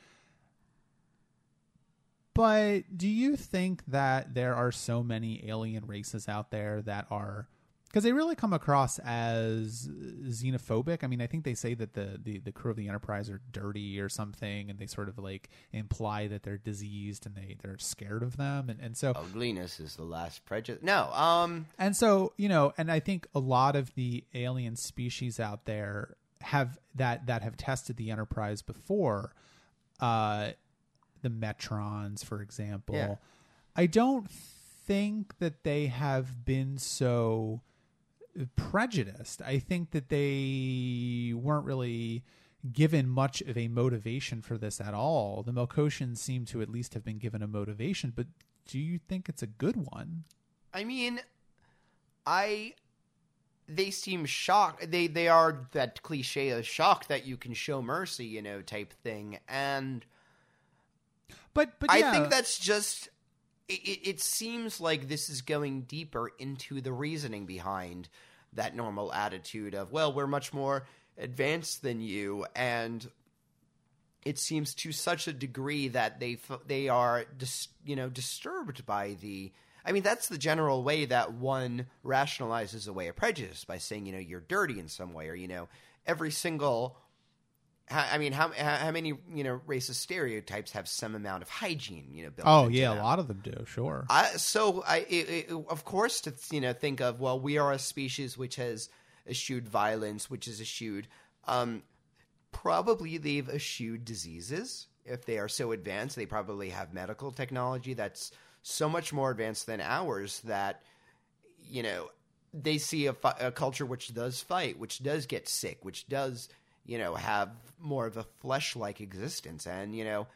But do you think that there are so many alien races out there that are, because they really come across as xenophobic? I mean, I think they say that the, the, the crew of the Enterprise are dirty or something, and they sort of like imply that they're diseased and they, they're scared of them. And, and so, Ugliness is the last prejudice. No, um, and so, you know, and I think a lot of the alien species out there have that, that have tested the Enterprise before, uh, the Metrons, for example. Yeah. I don't think that they have been so prejudiced. I think that they weren't really given much of a motivation for this at all. The Melkotians seem to at least have been given a motivation, but do you think it's a good one? I mean, I they seem shocked. They they are that cliche of shock that you can show mercy, you know, type thing. And But but yeah. I think that's just. It, it seems like this is going deeper into the reasoning behind that normal attitude of, well, we're much more advanced than you, and it seems to such a degree that they they are dis, you know disturbed by the. I mean, that's the general way that one rationalizes away a prejudice, by saying, you know, you're dirty in some way, or, you know, every single. I mean, how how many you know racist stereotypes have some amount of hygiene you know built Oh into yeah, them? a lot of them do. Sure. I, so I, it, it, of course, to you know think of, well, we are a species which has eschewed violence, which has eschewed. Um, probably they've eschewed diseases. If they are so advanced, they probably have medical technology that's so much more advanced than ours that you know they see a, a culture which does fight, which does get sick, which does. You know, have more of a flesh-like existence. And, you know,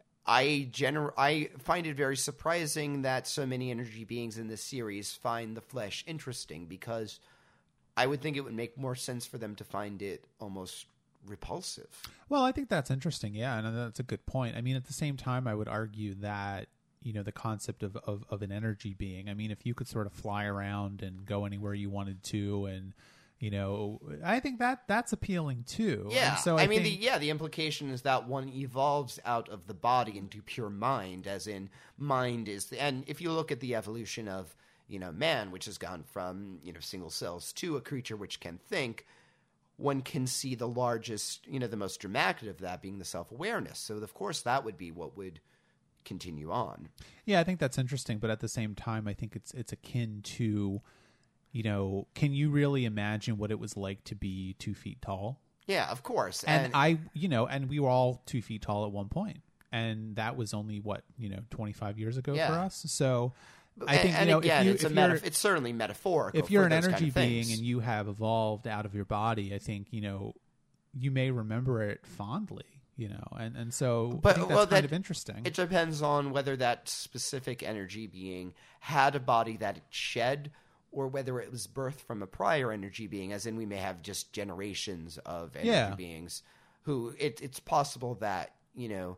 I gener- I find it very surprising that so many energy beings in this series find the flesh interesting, because I would think it would make more sense for them to find it almost repulsive. Well, I think that's interesting. Yeah, and that's a good point. I mean, at the same time, I would argue that, you know, the concept of, of, of an energy being, I mean, if you could sort of fly around and go anywhere you wanted to, and you know, I think that that's appealing too. Yeah. And so I, I mean, think, the, yeah, the implication is that one evolves out of the body into pure mind, as in mind is the, and if you look at the evolution of, you know, man, which has gone from, you know, single cells to a creature which can think, one can see the largest, you know, the most dramatic of that being the self-awareness. So of course that would be what would continue on. Yeah, I think that's interesting. But at the same time, I think it's, it's akin to, you know, can you really imagine what it was like to be two feet tall? Yeah, of course. And, and I, you know, and we were all two feet tall at one point, and that was only what, you know, twenty-five years ago Yeah. for us. So I and, think, and you know, again, if you, it's if a you're, metaf- it's certainly metaphorical. if you're for an those energy kind of being things. and you have evolved out of your body, I think, you know, you may remember it fondly, you know, and, and so But, I think that's well, kind that- of interesting. It depends on whether that specific energy being had a body that it shed, or whether it was birthed from a prior energy being, as in we may have just generations of energy Yeah. beings who it, it's possible that, you know,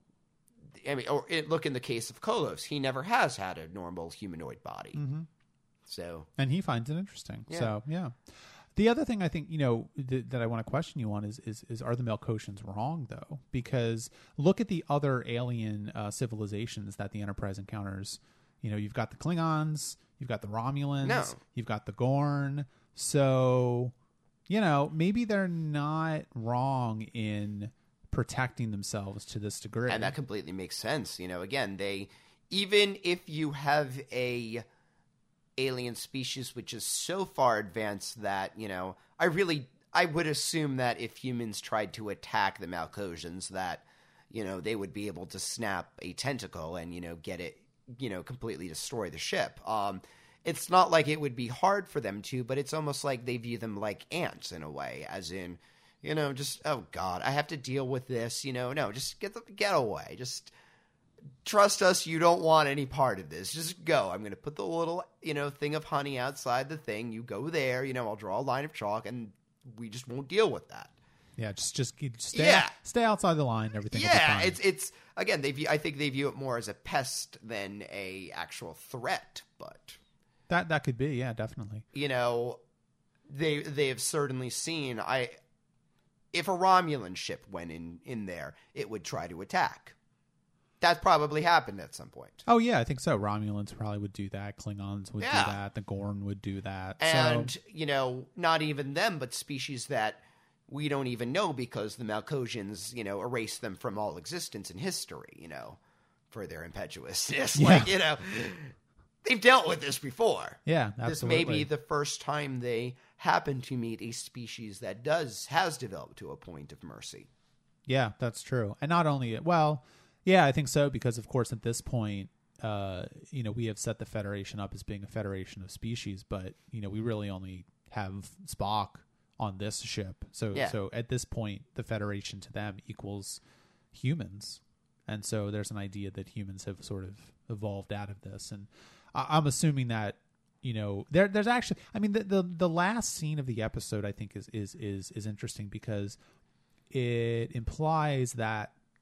I mean, or it, look in the case of Kolos, he never has had a normal humanoid body. Mm-hmm. So, and he finds it interesting. Yeah. So, yeah. The other thing I think, you know, th- that I want to question you on is, is, is are the Melkotians wrong, though? Because look at the other alien uh, civilizations that the Enterprise encounters. You know, you've got the Klingons, you've got the Romulans, No. you've got the Gorn. So, you know, maybe they're not wrong in protecting themselves to this degree. and that completely makes sense. You know, again, they, even if you have a alien species which is so far advanced that, you know, I really, I would assume that if humans tried to attack the Malkosians, that, you know, they would be able to snap a tentacle and, you know, get it, you know, completely destroy the ship. Um, it's not like it would be hard for them to, but it's almost like they view them like ants in a way, as in, you know, just, oh God, I have to deal with this, you know, no, just get the, get away. Just trust us. You don't want any part of this. Just go. I'm going to put the little, you know, thing of honey outside the thing. You go there, you know, I'll draw a line of chalk and we just won't deal with that. yeah, just just keep- stay Yeah. stay outside the line. Everything. will be Yeah, fine. it's it's again. They view, I think they view it more as a pest than a actual threat. But that that could be. Yeah, definitely. you know, they they have certainly seen. I if a Romulan ship went in in there, it would try to attack. That probably happened at some point. Oh yeah, I think so. Romulans probably would do that. Klingons would Yeah. do that. The Gorn would do that. And so, you know, not even them, but species that we don't even know because the Malkosians, you know, erased them from all existence in history. You know, for their impetuousness. Yeah. Like, you know, they've dealt with this before. yeah, This absolutely. may be the first time they happen to meet a species that does has developed to a point of mercy. Yeah, that's true. And not only well, yeah, I think so because of course at this point, uh, you know, we have set the Federation up as being a federation of species, but you know, we really only have Spock on this ship. So Yeah. so at this point, the Federation to them equals humans. And so there's an idea that humans have sort of evolved out of this. And I, I'm assuming that, you know, there there's actually I mean the, the the last scene of the episode I think is is is is interesting because it implies that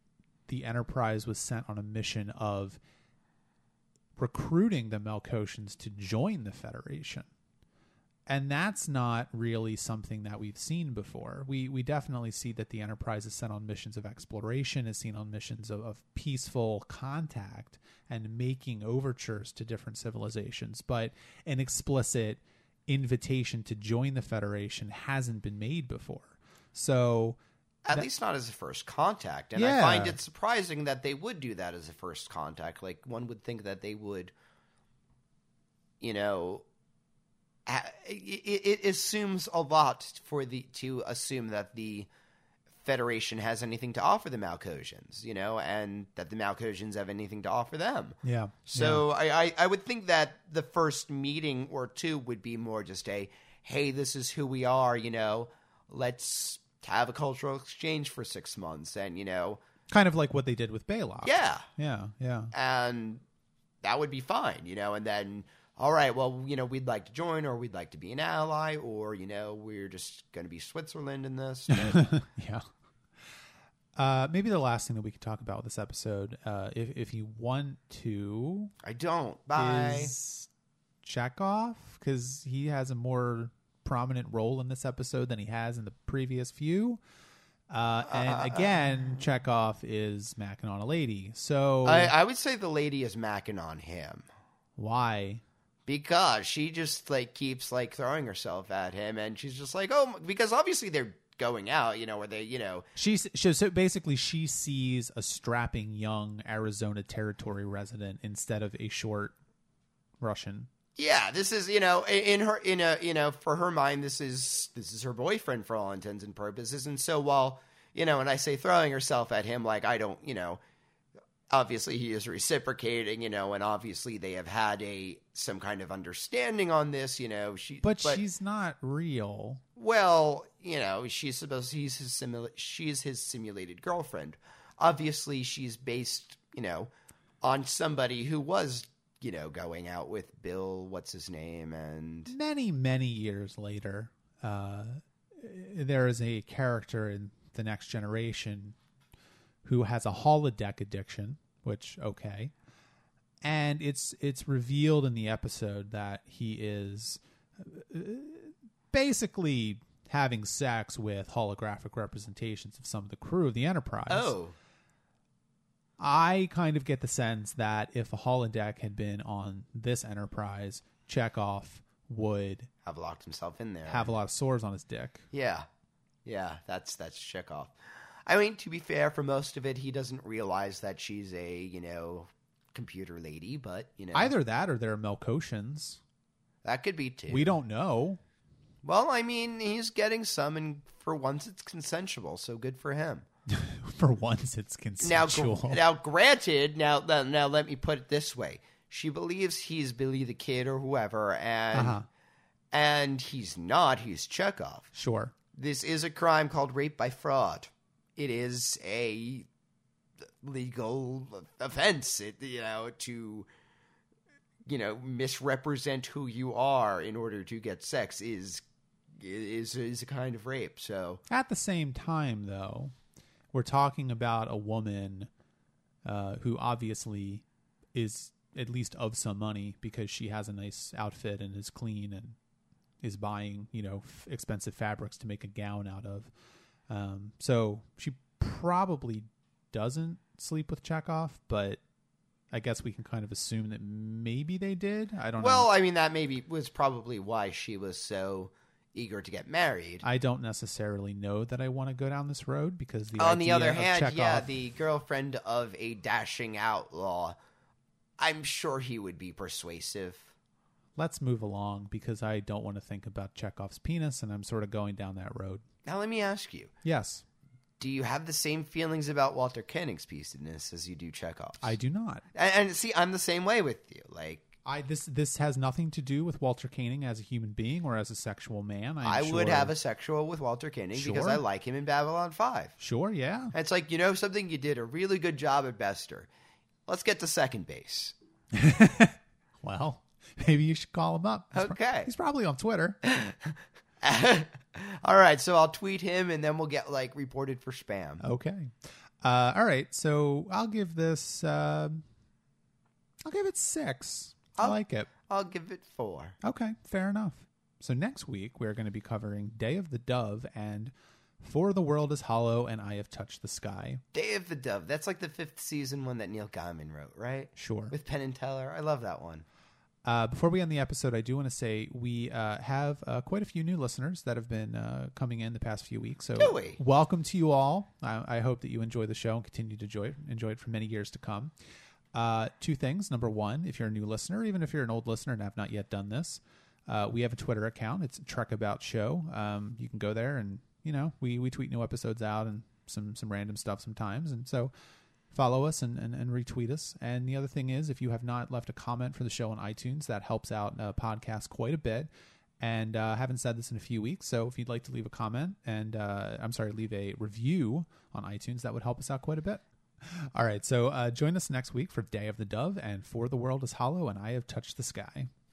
the Enterprise was sent on a mission of recruiting the Melkotians to join the Federation. And that's not really something that we've seen before. We we definitely see that the Enterprise is sent on missions of exploration, is seen on missions of, of peaceful contact and making overtures to different civilizations. But an explicit invitation to join the Federation hasn't been made before. So at that, least not as a first contact. And yeah. I find it surprising that they would do that as a first contact. Like, one would think that they would, you know, it, it assumes a lot for the to assume that the Federation has anything to offer the Malkosians, you know, and that the Malkosians have anything to offer them. Yeah. So yeah. I, I, I would think that the first meeting or two would be more just a, hey, this is who we are, you know, let's have a cultural exchange for six months and, you know. Kind of like what they did with Baylock. Yeah. Yeah, yeah. And that would be fine, you know, and then, all right, well, you know, we'd like to join or we'd like to be an ally or, you know, we're just going to be Switzerland in this. But... yeah. Uh, maybe the last thing that we could talk about with this episode, uh, if if you want to, I don't. Bye. Is Chekhov, because he has a more prominent role in this episode than he has in the previous few. Uh, and uh, again, Chekhov is macking on a lady. So I, I would say the lady is macking on him. Why? Because she just like keeps like throwing herself at him, and she's just like, oh, because obviously they're going out, you know, where they, you know, she's she, so basically she sees a strapping young Arizona Territory resident instead of a short Russian. Yeah, this is, you know, in her, in a, you know, for her mind, this is this is her boyfriend for all intents and purposes, and so while, you know, and I say throwing herself at him, like I don't, you know. Obviously, he is reciprocating, you know, and obviously they have had a some kind of understanding on this, you know. She, but, but she's not real. Well, you know, she's supposed he's his simula- she's his simulated girlfriend. Obviously, she's based, you know, on somebody who was, you know, going out with Bill, what's his name, and many many years later, uh, there is a character in The Next Generation who has a holodeck addiction, which, okay. And it's it's revealed in the episode that he is basically having sex with holographic representations of some of the crew of the Enterprise. Oh. I kind of get the sense that if a holodeck had been on this Enterprise, Chekhov would have locked himself in there. Have a lot of sores on his dick. Yeah. Yeah, that's that's Chekhov. I mean, to be fair, for most of it, he doesn't realize that she's a, you know, computer lady, but, you know. Either that or they're Melkotians. That could be, too. We don't know. Well, I mean, he's getting some, and for once it's consensual, so good for him. For once it's consensual. Now, now granted, now, now let me put it this way. She believes he's Billy the Kid or whoever, and uh-huh. and he's not. He's Chekhov. Sure. This is a crime called rape by fraud. It is a legal offense, it, you know, to, you know, misrepresent who you are in order to get sex is is is a kind of rape. So at the same time, though, we're talking about a woman uh, who obviously is at least of some money because she has a nice outfit and is clean and is buying, you know, f- expensive fabrics to make a gown out of. Um, so she probably doesn't sleep with Chekhov, but I guess we can kind of assume that maybe they did. I don't well, know. Well, I mean, that maybe was probably why she was so eager to get married. I don't necessarily know that I want to go down this road because the on the other hand, Chekhov, yeah, the girlfriend of a dashing outlaw, I'm sure he would be persuasive. Let's move along because I don't want to think about Chekhov's penis, and I'm sort of going down that road. Now, let me ask you. Yes. Do you have the same feelings about Walter Koenig's piece in this as you do Chekhov's? I do not. And, and see, I'm the same way with you. Like, I this this has nothing to do with Walter Koenig as a human being or as a sexual man. I'm I sure. would have a sexual with Walter Koenig Sure. because I like him in Babylon five. Sure, yeah. It's like, you know something? You did a really good job at Bester. Let's get to second base. Well, maybe you should call him up. He's okay. Pro- he's probably on Twitter. All right, so I'll tweet him, and then we'll get, like, reported for spam. Okay. Uh, all right, so I'll give this. Uh, I'll give it six. I I'll, like it. I'll give it four. Okay, fair enough. So next week we're going to be covering Day of the Dove and For the World is Hollow and I Have Touched the Sky. Day of the Dove. That's like the fifth season one that Neil Gaiman wrote, right? Sure. With Penn and Teller. I love that one. Uh, before we end the episode, I do want to say we uh, have uh, quite a few new listeners that have been uh, coming in the past few weeks. So Do we? welcome to you all. I, I hope that you enjoy the show and continue to enjoy it, enjoy it for many years to come. Uh, two things. Number one, if you're a new listener, even if you're an old listener and have not yet done this, uh, we have a Twitter account. It's Trek About Show. Um, you can go there and, you know, we, we tweet new episodes out and some, some random stuff sometimes. And so follow us and, and, and retweet us. And the other thing is, if you have not left a comment for the show on iTunes, that helps out a podcast quite a bit. And uh, I haven't said this in a few weeks, so if you'd like to leave a comment and, uh, I'm sorry, leave a review on iTunes, that would help us out quite a bit. All right, so uh, join us next week for Day of the Dove and For the World is Hollow and I Have Touched the Sky.